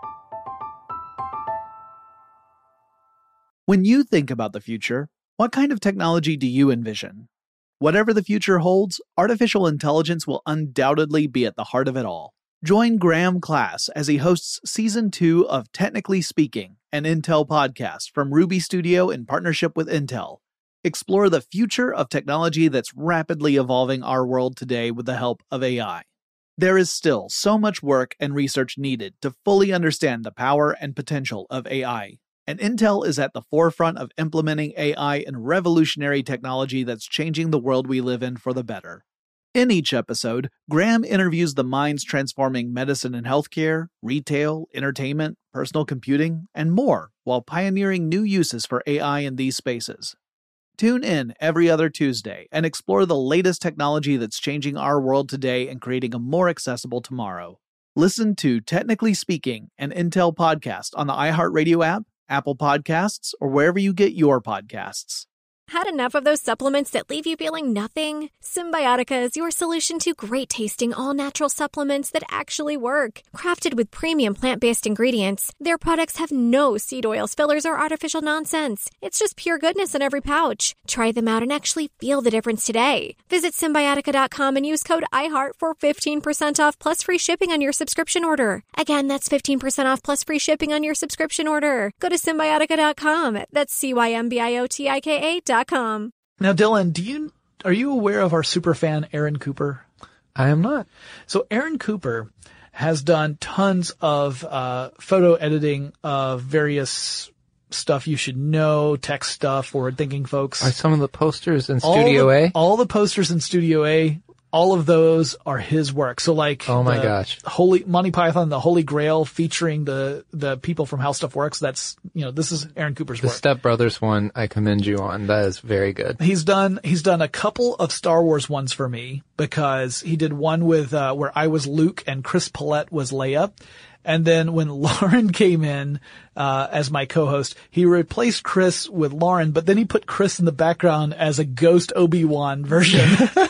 When you think about the future, what kind of technology do you envision? Whatever the future holds, artificial intelligence will undoubtedly be at the heart of it all. Join Graham Class as he hosts Season 2 of Technically Speaking, an Intel podcast from Ruby Studio in partnership with Intel. Explore the future of technology that's rapidly evolving our world today with the help of AI. There is still so much work and research needed to fully understand the power and potential of AI, and Intel is at the forefront of implementing AI in revolutionary technology that's changing the world we live in for the better. In each episode, Graham interviews the minds transforming medicine and healthcare, retail, entertainment, personal computing, and more, while pioneering new uses for AI in these spaces. Tune in every other Tuesday and explore the latest technology that's changing our world today and creating a more accessible tomorrow. Listen to Technically Speaking, an Intel podcast on the iHeartRadio app, Apple Podcasts, or wherever you get your podcasts. Had enough of those supplements that leave you feeling nothing? Symbiotica is your solution to great-tasting, all-natural supplements that actually work. Crafted with premium plant-based ingredients, their products have no seed oils, fillers, or artificial nonsense. It's just pure goodness in every pouch. Try them out and actually feel the difference today. Visit Symbiotica.com and use code IHEART for 15% off plus free shipping on your subscription order. Again, that's 15% off plus free shipping on your subscription order. Go to Symbiotica.com. That's Symbiotika.com. Now, Dylan, are you aware of our super fan Aaron Cooper? I am not. So Aaron Cooper has done tons of photo editing of various stuff you should know, tech stuff, forward-thinking folks. Are some of the posters in Studio A? All the posters in Studio A, all of those are his work. So like, oh my gosh, Monty Python, the Holy Grail, featuring the people from How Stuff Works. That's, this is Aaron Cooper's work. The Step Brothers one, I commend you on. That is very good. He's done a couple of Star Wars ones for me, because he did one with, where I was Luke and Chris Paulette was Leia. And then when Lauren came in, as my co-host, he replaced Chris with Lauren, but then he put Chris in the background as a ghost Obi-Wan version.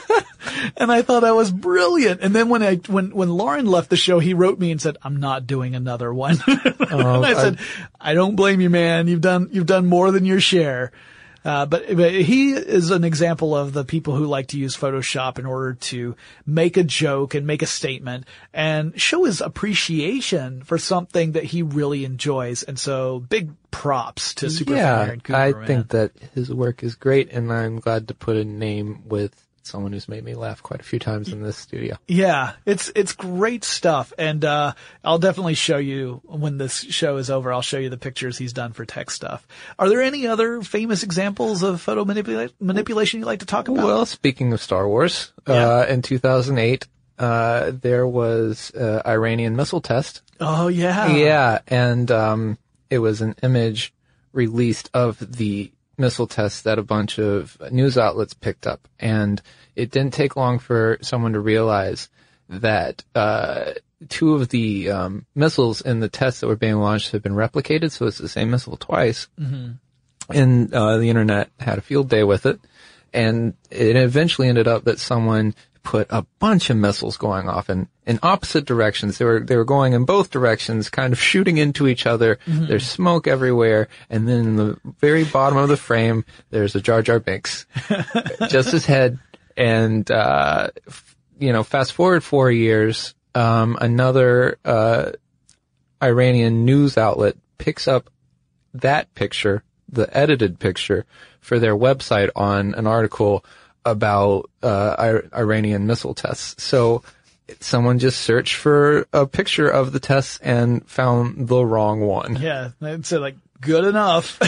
And I thought that was brilliant. And then when Lauren left the show, he wrote me and said, "I'm not doing another one." And I said, "I don't blame you, man. You've done more than your share." But he is an example of the people who like to use Photoshop in order to make a joke and make a statement and show his appreciation for something that he really enjoys. And so big props to Superfan Aaron Cooper. I think that his work is great, and I'm glad to put a name with someone who's made me laugh quite a few times in this studio. Yeah, it's great stuff. And I'll definitely show you when this show is over. I'll show you the pictures he's done for tech stuff. Are there any other famous examples of photo manipulation you'd like to talk about? Well, speaking of Star Wars, in 2008, there was Iranian missile test. Oh, yeah. Yeah, and it was an image released of the missile tests that a bunch of news outlets picked up. And it didn't take long for someone to realize that two of the missiles in the tests that were being launched had been replicated, so it's the same missile twice. Mm-hmm. And the internet had a field day with it. And it eventually ended up that someone put a bunch of missiles going off in opposite directions. They were going in both directions, kind of shooting into each other. Mm-hmm. There's smoke everywhere. And then in the very bottom of the frame, there's a Jar Jar Binks. Just his head. And, fast forward 4 years, another, Iranian news outlet picks up that picture, the edited picture, for their website on an article about Iranian missile tests. So someone just searched for a picture of the tests and found the wrong one. Yeah, they'd say like, good enough.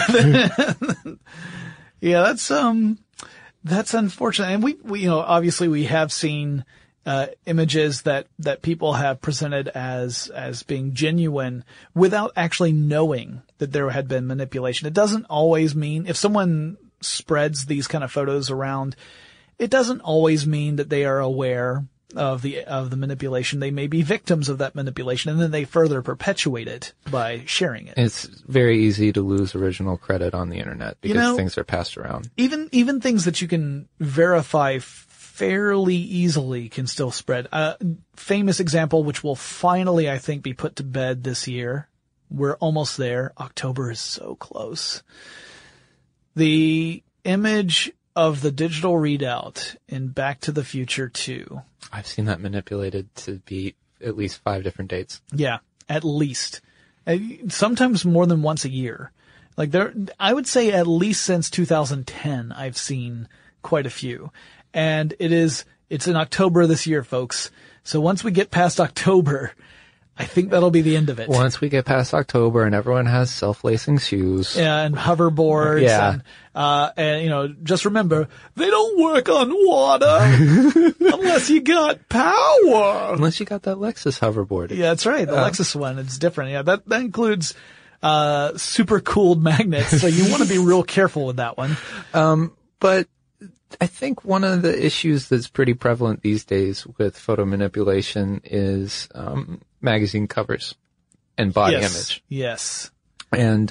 Yeah, that's unfortunate. And we obviously we have seen images that people have presented as being genuine without actually knowing that there had been manipulation. It doesn't always mean, if someone spreads these kind of photos around, it doesn't always mean that they are aware of the manipulation. They may be victims of that manipulation, and then they further perpetuate it by sharing it. It's very easy to lose original credit on the internet because things are passed around. Even things that you can verify fairly easily can still spread. Famous example, which will finally, I think, be put to bed this year. We're almost there. October is so close. The image of the digital readout in Back to the Future 2. I've seen that manipulated to be at least 5 different dates. Yeah, at least. Sometimes more than once a year. I would say at least since 2010, I've seen quite a few. And it's in October this year, folks. So once we get past October, I think that'll be the end of it. Once we get past October and everyone has self-lacing shoes. Yeah, and hoverboards. Yeah. And just remember, they don't work on water unless you got power. Unless you got that Lexus hoverboard. Yeah, that's right. The Lexus one, it's different. Yeah, that includes super cooled magnets, so you want to be real careful with that one. But I think one of the issues that's pretty prevalent these days with photo manipulation is magazine covers and body image. Yes. And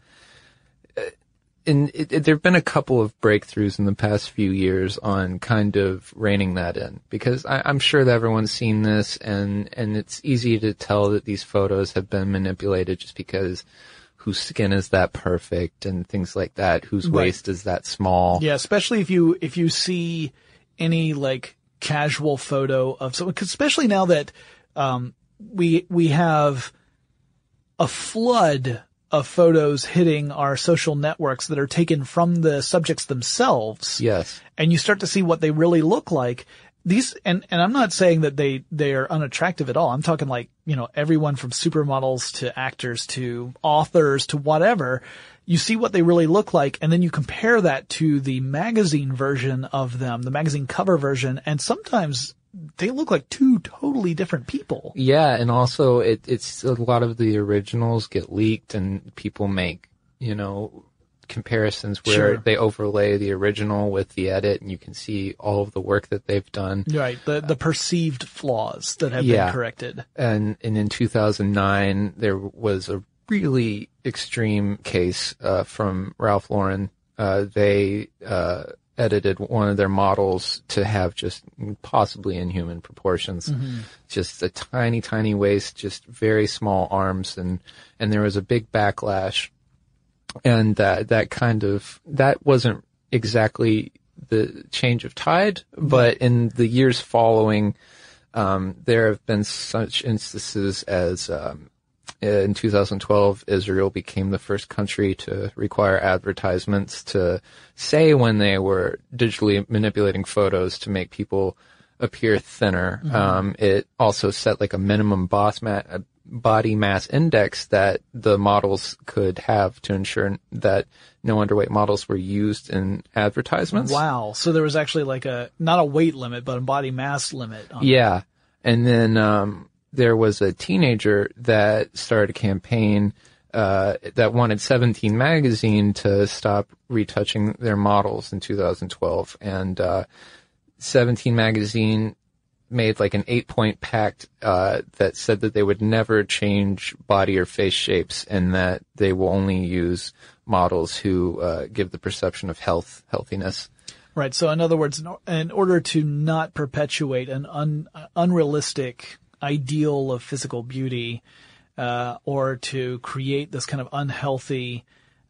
there have been a couple of breakthroughs in the past few years on kind of reining that in, because I'm sure that everyone's seen this, and it's easy to tell that these photos have been manipulated just because whose skin is that perfect and things like that, whose waist is that small. Yeah, especially if you see any casual photo of someone, 'cause especially now that we have a flood of photos hitting our social networks that are taken from the subjects themselves. Yes. And you start to see what they really look like. These, and I'm not saying that they are unattractive at all. I'm talking everyone from supermodels to actors to authors to whatever. You see what they really look like, and then you compare that to the magazine version of them, the magazine cover version, and sometimes they look like two totally different people. Yeah, and also it's a lot of the originals get leaked and people make, comparisons where they overlay the original with the edit, and you can see all of the work that they've done. Right, the perceived flaws that have been corrected. And in 2009, there was a really extreme case from Ralph Lauren. They edited one of their models to have just possibly inhuman proportions. Mm-hmm. Just a tiny, tiny waist, just very small arms, and there was a big backlash And that wasn't exactly the change of tide, but in the years following, there have been such instances as, in 2012, Israel became the first country to require advertisements to say when they were digitally manipulating photos to make people appear thinner. It also set like a minimum body mass index that the models could have to ensure that no underweight models were used in advertisements. Wow. So there was actually like not a weight limit, but a body mass limit. Yeah. And then, there was a teenager that started a campaign, that wanted 17 magazine to stop retouching their models in 2012. And, 17 magazine made like an 8-point pact, that said that they would never change body or face shapes and that they will only use models who, give the perception of healthiness. Right. So in other words, in order to not perpetuate an unrealistic ideal of physical beauty, or to create this kind of unhealthy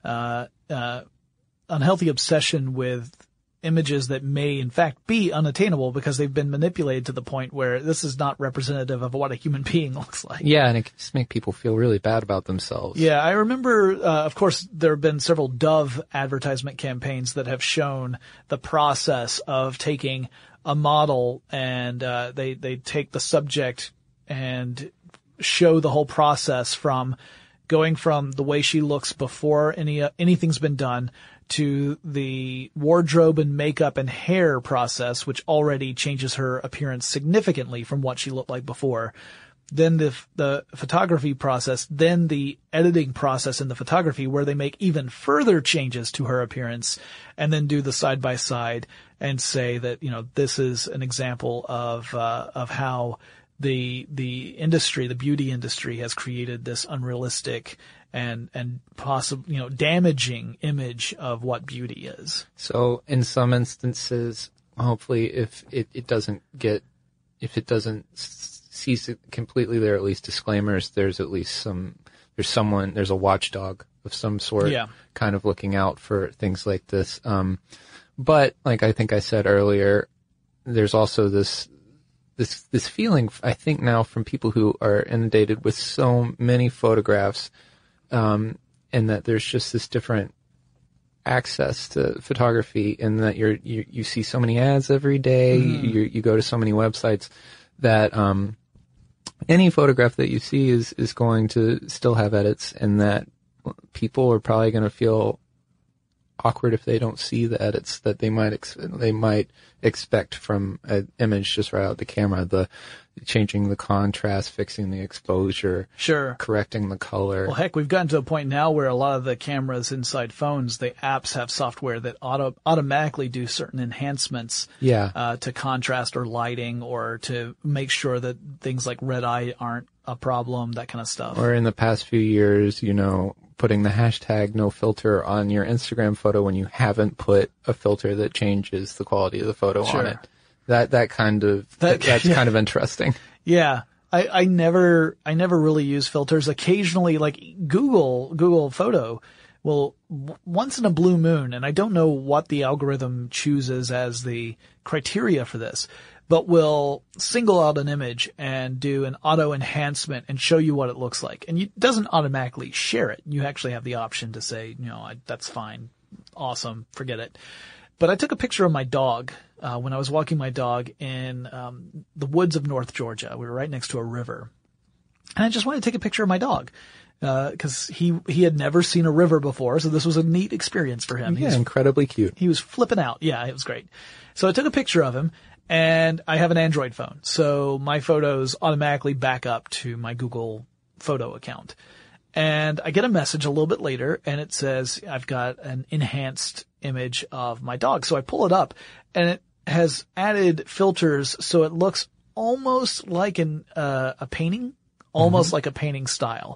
obsession with images that may in fact be unattainable because they've been manipulated to the point where this is not representative of what a human being looks like. Yeah, and it can just make people feel really bad about themselves. Yeah, I remember, of course, there have been several Dove advertisement campaigns that have shown the process of taking a model and they take the subject and show the whole process from going from the way she looks before anything's been done to the wardrobe and makeup and hair process, which already changes her appearance significantly from what she looked like before. Then the photography process, then the editing process in the photography where they make even further changes to her appearance and then do the side by side and say that, this is an example of how the industry, the beauty industry has created this unrealistic and possible, damaging image of what beauty is. So in some instances, hopefully if it doesn't cease it completely, there are at least disclaimers. There's at least there's a watchdog of some sort, kind of looking out for things like this. But like I think I said earlier, there's also this feeling, I think now, from people who are inundated with so many photographs, and that there's just this different access to photography, and that you see so many ads every day, you go to so many websites that, any photograph that you see is going to still have edits, and that people are probably going to feel awkward if they don't see the edits that they might expect from an image just right out of the camera. The changing the contrast, fixing the exposure, correcting the color. Well, heck, we've gotten to a point now where a lot of the cameras inside phones, the apps have software that automatically do certain enhancements, to contrast or lighting, or to make sure that things like red eye aren't a problem, that kind of stuff. Or in the past few years, putting the hashtag no filter on your Instagram photo when you haven't put a filter that changes the quality of the photo on it. That's kind of interesting. Yeah. I never really use filters. Occasionally, like Google Photo will once in a blue moon, and I don't know what the algorithm chooses as the criteria for this, but will single out an image and do an auto enhancement and show you what it looks like. And it doesn't automatically share it. You actually have the option to say, that's fine. Awesome. Forget it. But I took a picture of my dog, when I was walking my dog in, the woods of North Georgia. We were right next to a river. And I just wanted to take a picture of my dog. Cause he had never seen a river before. So this was a neat experience for him. Yeah, incredibly cute. He was flipping out. Yeah, it was great. So I took a picture of him. And I have an Android phone, so my photos automatically back up to my Google Photo account. And I get a message a little bit later, and it says I've got an enhanced image of my dog. So I pull it up, and it has added filters, so it looks almost like a painting, almost like a painting style.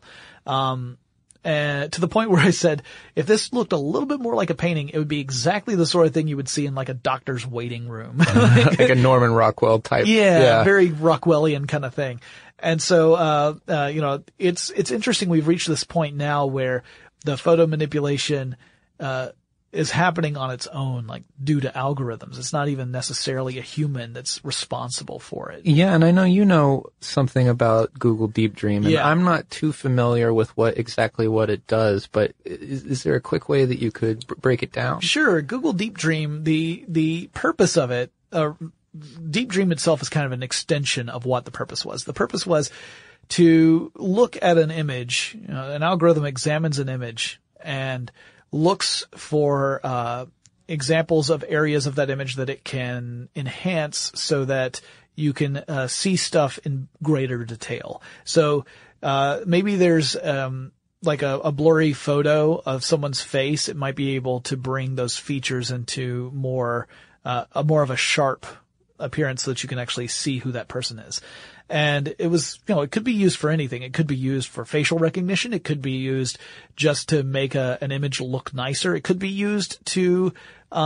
And to the point where I said, if this looked a little bit more like a painting, it would be exactly the sort of thing you would see in like a doctor's waiting room. Like a Norman Rockwell type. Yeah, very Rockwellian kind of thing. And so, it's interesting we've reached this point now where the photo manipulation, is happening on its own, like due to algorithms. It's not even necessarily a human that's responsible for it. Yeah, and I know you know something about Google Deep Dream, and I'm not too familiar with exactly what it does, but is there a quick way that you could break it down? Sure. Google Deep Dream, the purpose of it, Deep Dream itself is kind of an extension of what the purpose was. The purpose was to look at an image, an algorithm examines an image and looks for examples of areas of that image that it can enhance so that you can see stuff in greater detail. So maybe there's like a blurry photo of someone's face. It might be able to bring those features into more of a sharp appearance so that you can actually see who that person is. And it was, it could be used for anything. It could be used for facial recognition. It could be used just to make an image look nicer. It could be used to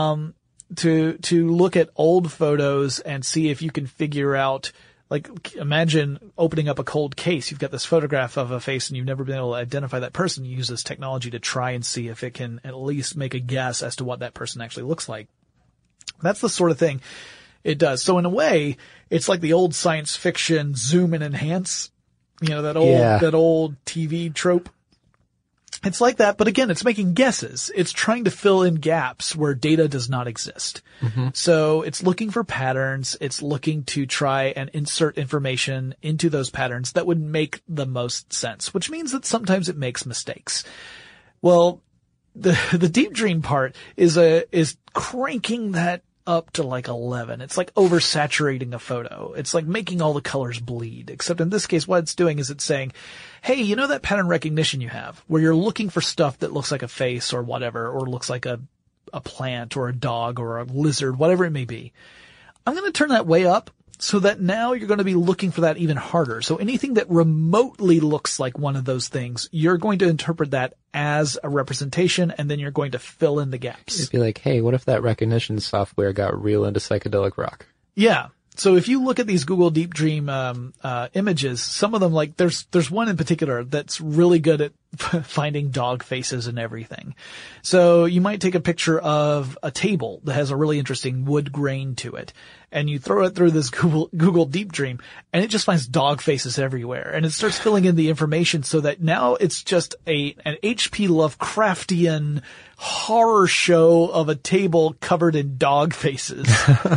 look at old photos and see if you can figure out, like, imagine opening up a cold case. You've got this photograph of a face and you've never been able to identify that person. You use this technology to try and see if it can at least make a guess as to what that person actually looks like. That's the sort of thing it does. So in a way, it's like the old science fiction zoom and enhance, that old TV trope. It's like that, but again, it's making guesses. It's trying to fill in gaps where data does not exist. Mm-hmm. So it's looking for patterns. It's looking to try and insert information into those patterns that would make the most sense, which means that sometimes it makes mistakes. Well, the Deep Dream part is cranking that up to like 11. It's like oversaturating a photo. It's like making all the colors bleed, except in this case, what it's doing is it's saying, hey, that pattern recognition you have where you're looking for stuff that looks like a face or whatever, or looks like a plant or a dog or a lizard, whatever it may be. I'm going to turn that way up so that now you're going to be looking for that even harder. So anything that remotely looks like one of those things, you're going to interpret that as a representation, and then you're going to fill in the gaps. It'd be like, hey, what if that recognition software got real into psychedelic rock? Yeah. So if you look at these Google Deep Dream images, some of them, like there's one in particular that's really good at finding dog faces and everything. So you might take a picture of a table that has a really interesting wood grain to it, and you throw it through this Google Deep Dream, and it just finds dog faces everywhere, and it starts filling in the information so that now it's just an H.P. Lovecraftian horror show of a table covered in dog faces.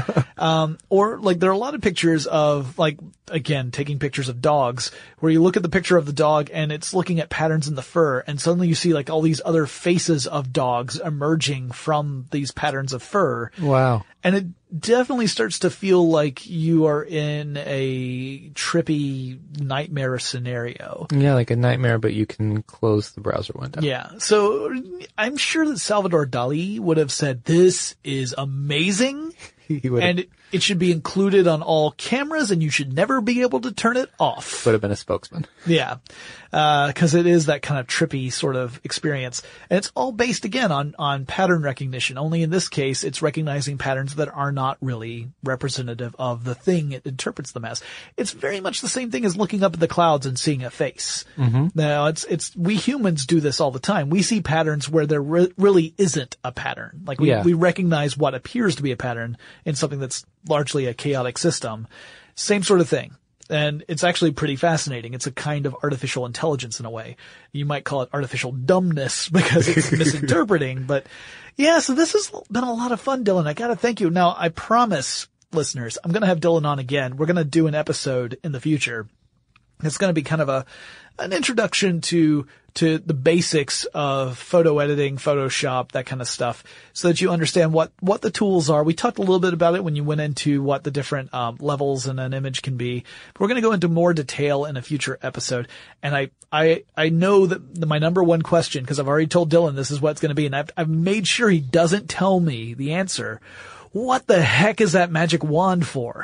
Or like there are a lot of pictures of, like, again, taking pictures of dogs where you look at the picture of the dog and it's looking at patterns in the fur, and suddenly you see like all these other faces of dogs emerging from these patterns of fur. Wow. And it definitely starts to feel like you are in a trippy nightmare scenario. Yeah, like a nightmare, but you can close the browser window. Yeah. So I'm sure that Salvador Dali would have said, this is amazing. And it should be included on all cameras, and you should never be able to turn it off. Would have been a spokesman. Yeah. Cause it is that kind of trippy sort of experience. And it's all based again on pattern recognition. Only in this case, it's recognizing patterns that are not really representative of the thing it interprets them as. It's very much the same thing as looking up at the clouds and seeing a face. Mm-hmm. Now we humans do this all the time. We see patterns where there really isn't a pattern. Like we recognize what appears to be a pattern in something that's largely a chaotic system. Same sort of thing. And it's actually pretty fascinating. It's a kind of artificial intelligence in a way. You might call it artificial dumbness because it's misinterpreting. But yeah, so this has been a lot of fun, Dylan. I gotta thank you. Now, I promise, listeners, I'm gonna have Dylan on again. We're gonna do an episode in the future. It's gonna be kind of an introduction to the basics of photo editing, Photoshop, that kind of stuff, so that you understand what the tools are. We talked a little bit about it when you went into what the different levels in an image can be. But we're going to go into more detail in a future episode. And I know that my number one question, because I've already told Dylan this is what it's going to be, and I've made sure he doesn't tell me the answer. What the heck is that magic wand for?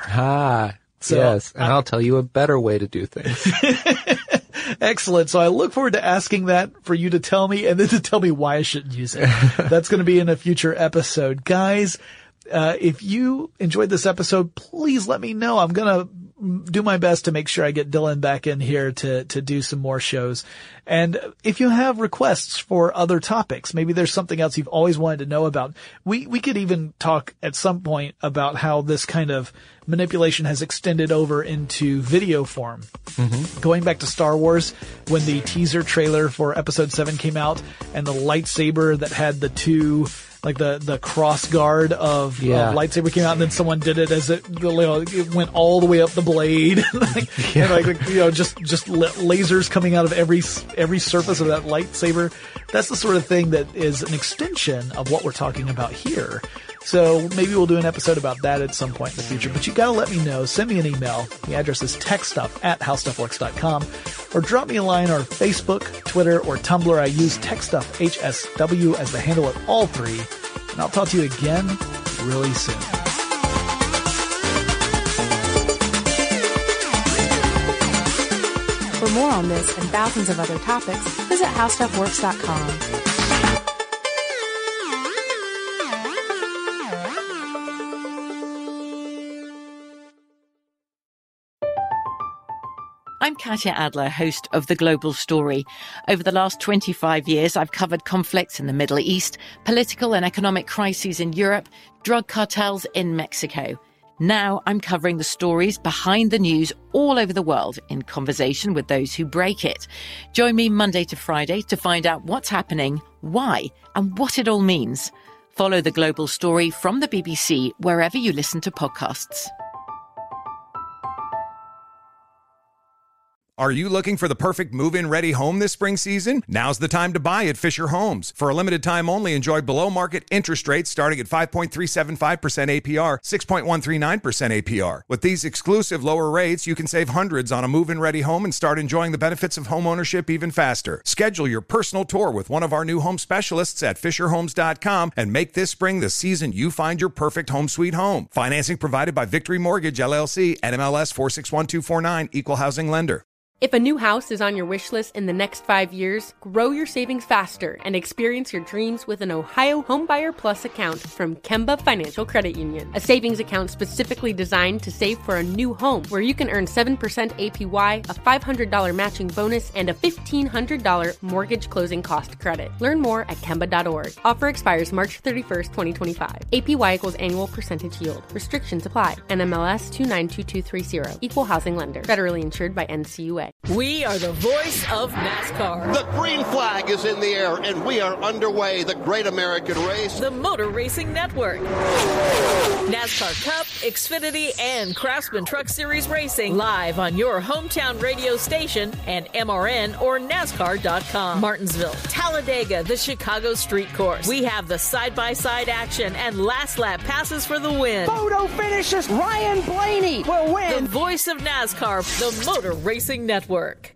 Yes, and I'll tell you a better way to do things. Excellent. So I look forward to asking that for you to tell me, and then to tell me why I shouldn't use it. That's going to be in a future episode. Guys, if you enjoyed this episode, please let me know. I'm going to do my best to make sure I get Dylan back in here to do some more shows. And if you have requests for other topics, maybe there's something else you've always wanted to know about. We could even talk at some point about how this kind of manipulation has extended over into video form. Mm-hmm. Going back to Star Wars, when the teaser trailer for Episode 7 came out, and the lightsaber that had the two, like the cross guard of lightsaber came out, and then someone did it as it went all the way up the blade, just lasers coming out of every surface of that lightsaber. That's the sort of thing that is an extension of what we're talking about here. So maybe we'll do an episode about that at some point in the future. But you gotta let me know. Send me an email. The address is techstuff@howstuffworks.com, or drop me a line on Facebook, Twitter, or Tumblr. I use TechStuffHSW as the handle at all three. And I'll talk to you again really soon. For more on this and thousands of other topics, visit howstuffworks.com. I'm Katya Adler, host of The Global Story. Over the last 25 years, I've covered conflicts in the Middle East, political and economic crises in Europe, drug cartels in Mexico. Now I'm covering the stories behind the news all over the world in conversation with those who break it. Join me Monday to Friday to find out what's happening, why, and what it all means. Follow The Global Story from the BBC wherever you listen to podcasts. Are you looking for the perfect move-in ready home this spring season? Now's the time to buy at Fisher Homes. For a limited time only, enjoy below-market interest rates starting at 5.375% APR, 6.139% APR. With these exclusive lower rates, you can save hundreds on a move-in ready home and start enjoying the benefits of home ownership even faster. Schedule your personal tour with one of our new home specialists at FisherHomes.com and make this spring the season you find your perfect home sweet home. Financing provided by Victory Mortgage, LLC, NMLS 461249, Equal Housing Lender. If a new house is on your wish list in the next 5 years, grow your savings faster and experience your dreams with an Ohio Homebuyer Plus account from Kemba Financial Credit Union. A savings account specifically designed to save for a new home, where you can earn 7% APY, a $500 matching bonus, and a $1,500 mortgage closing cost credit. Learn more at Kemba.org. Offer expires March 31st, 2025. APY equals annual percentage yield. Restrictions apply. NMLS 292230. Equal housing lender. Federally insured by NCUA. We are the voice of NASCAR. The green flag is in the air, and we are underway. The great American race. The Motor Racing Network. NASCAR Cup, Xfinity, and Craftsman Truck Series Racing live on your hometown radio station and MRN or NASCAR.com. Martinsville, Talladega, the Chicago Street Course. We have the side-by-side action and last lap passes for the win. Photo finishes. Ryan Blaney will win. The voice of NASCAR, the Motor Racing Network.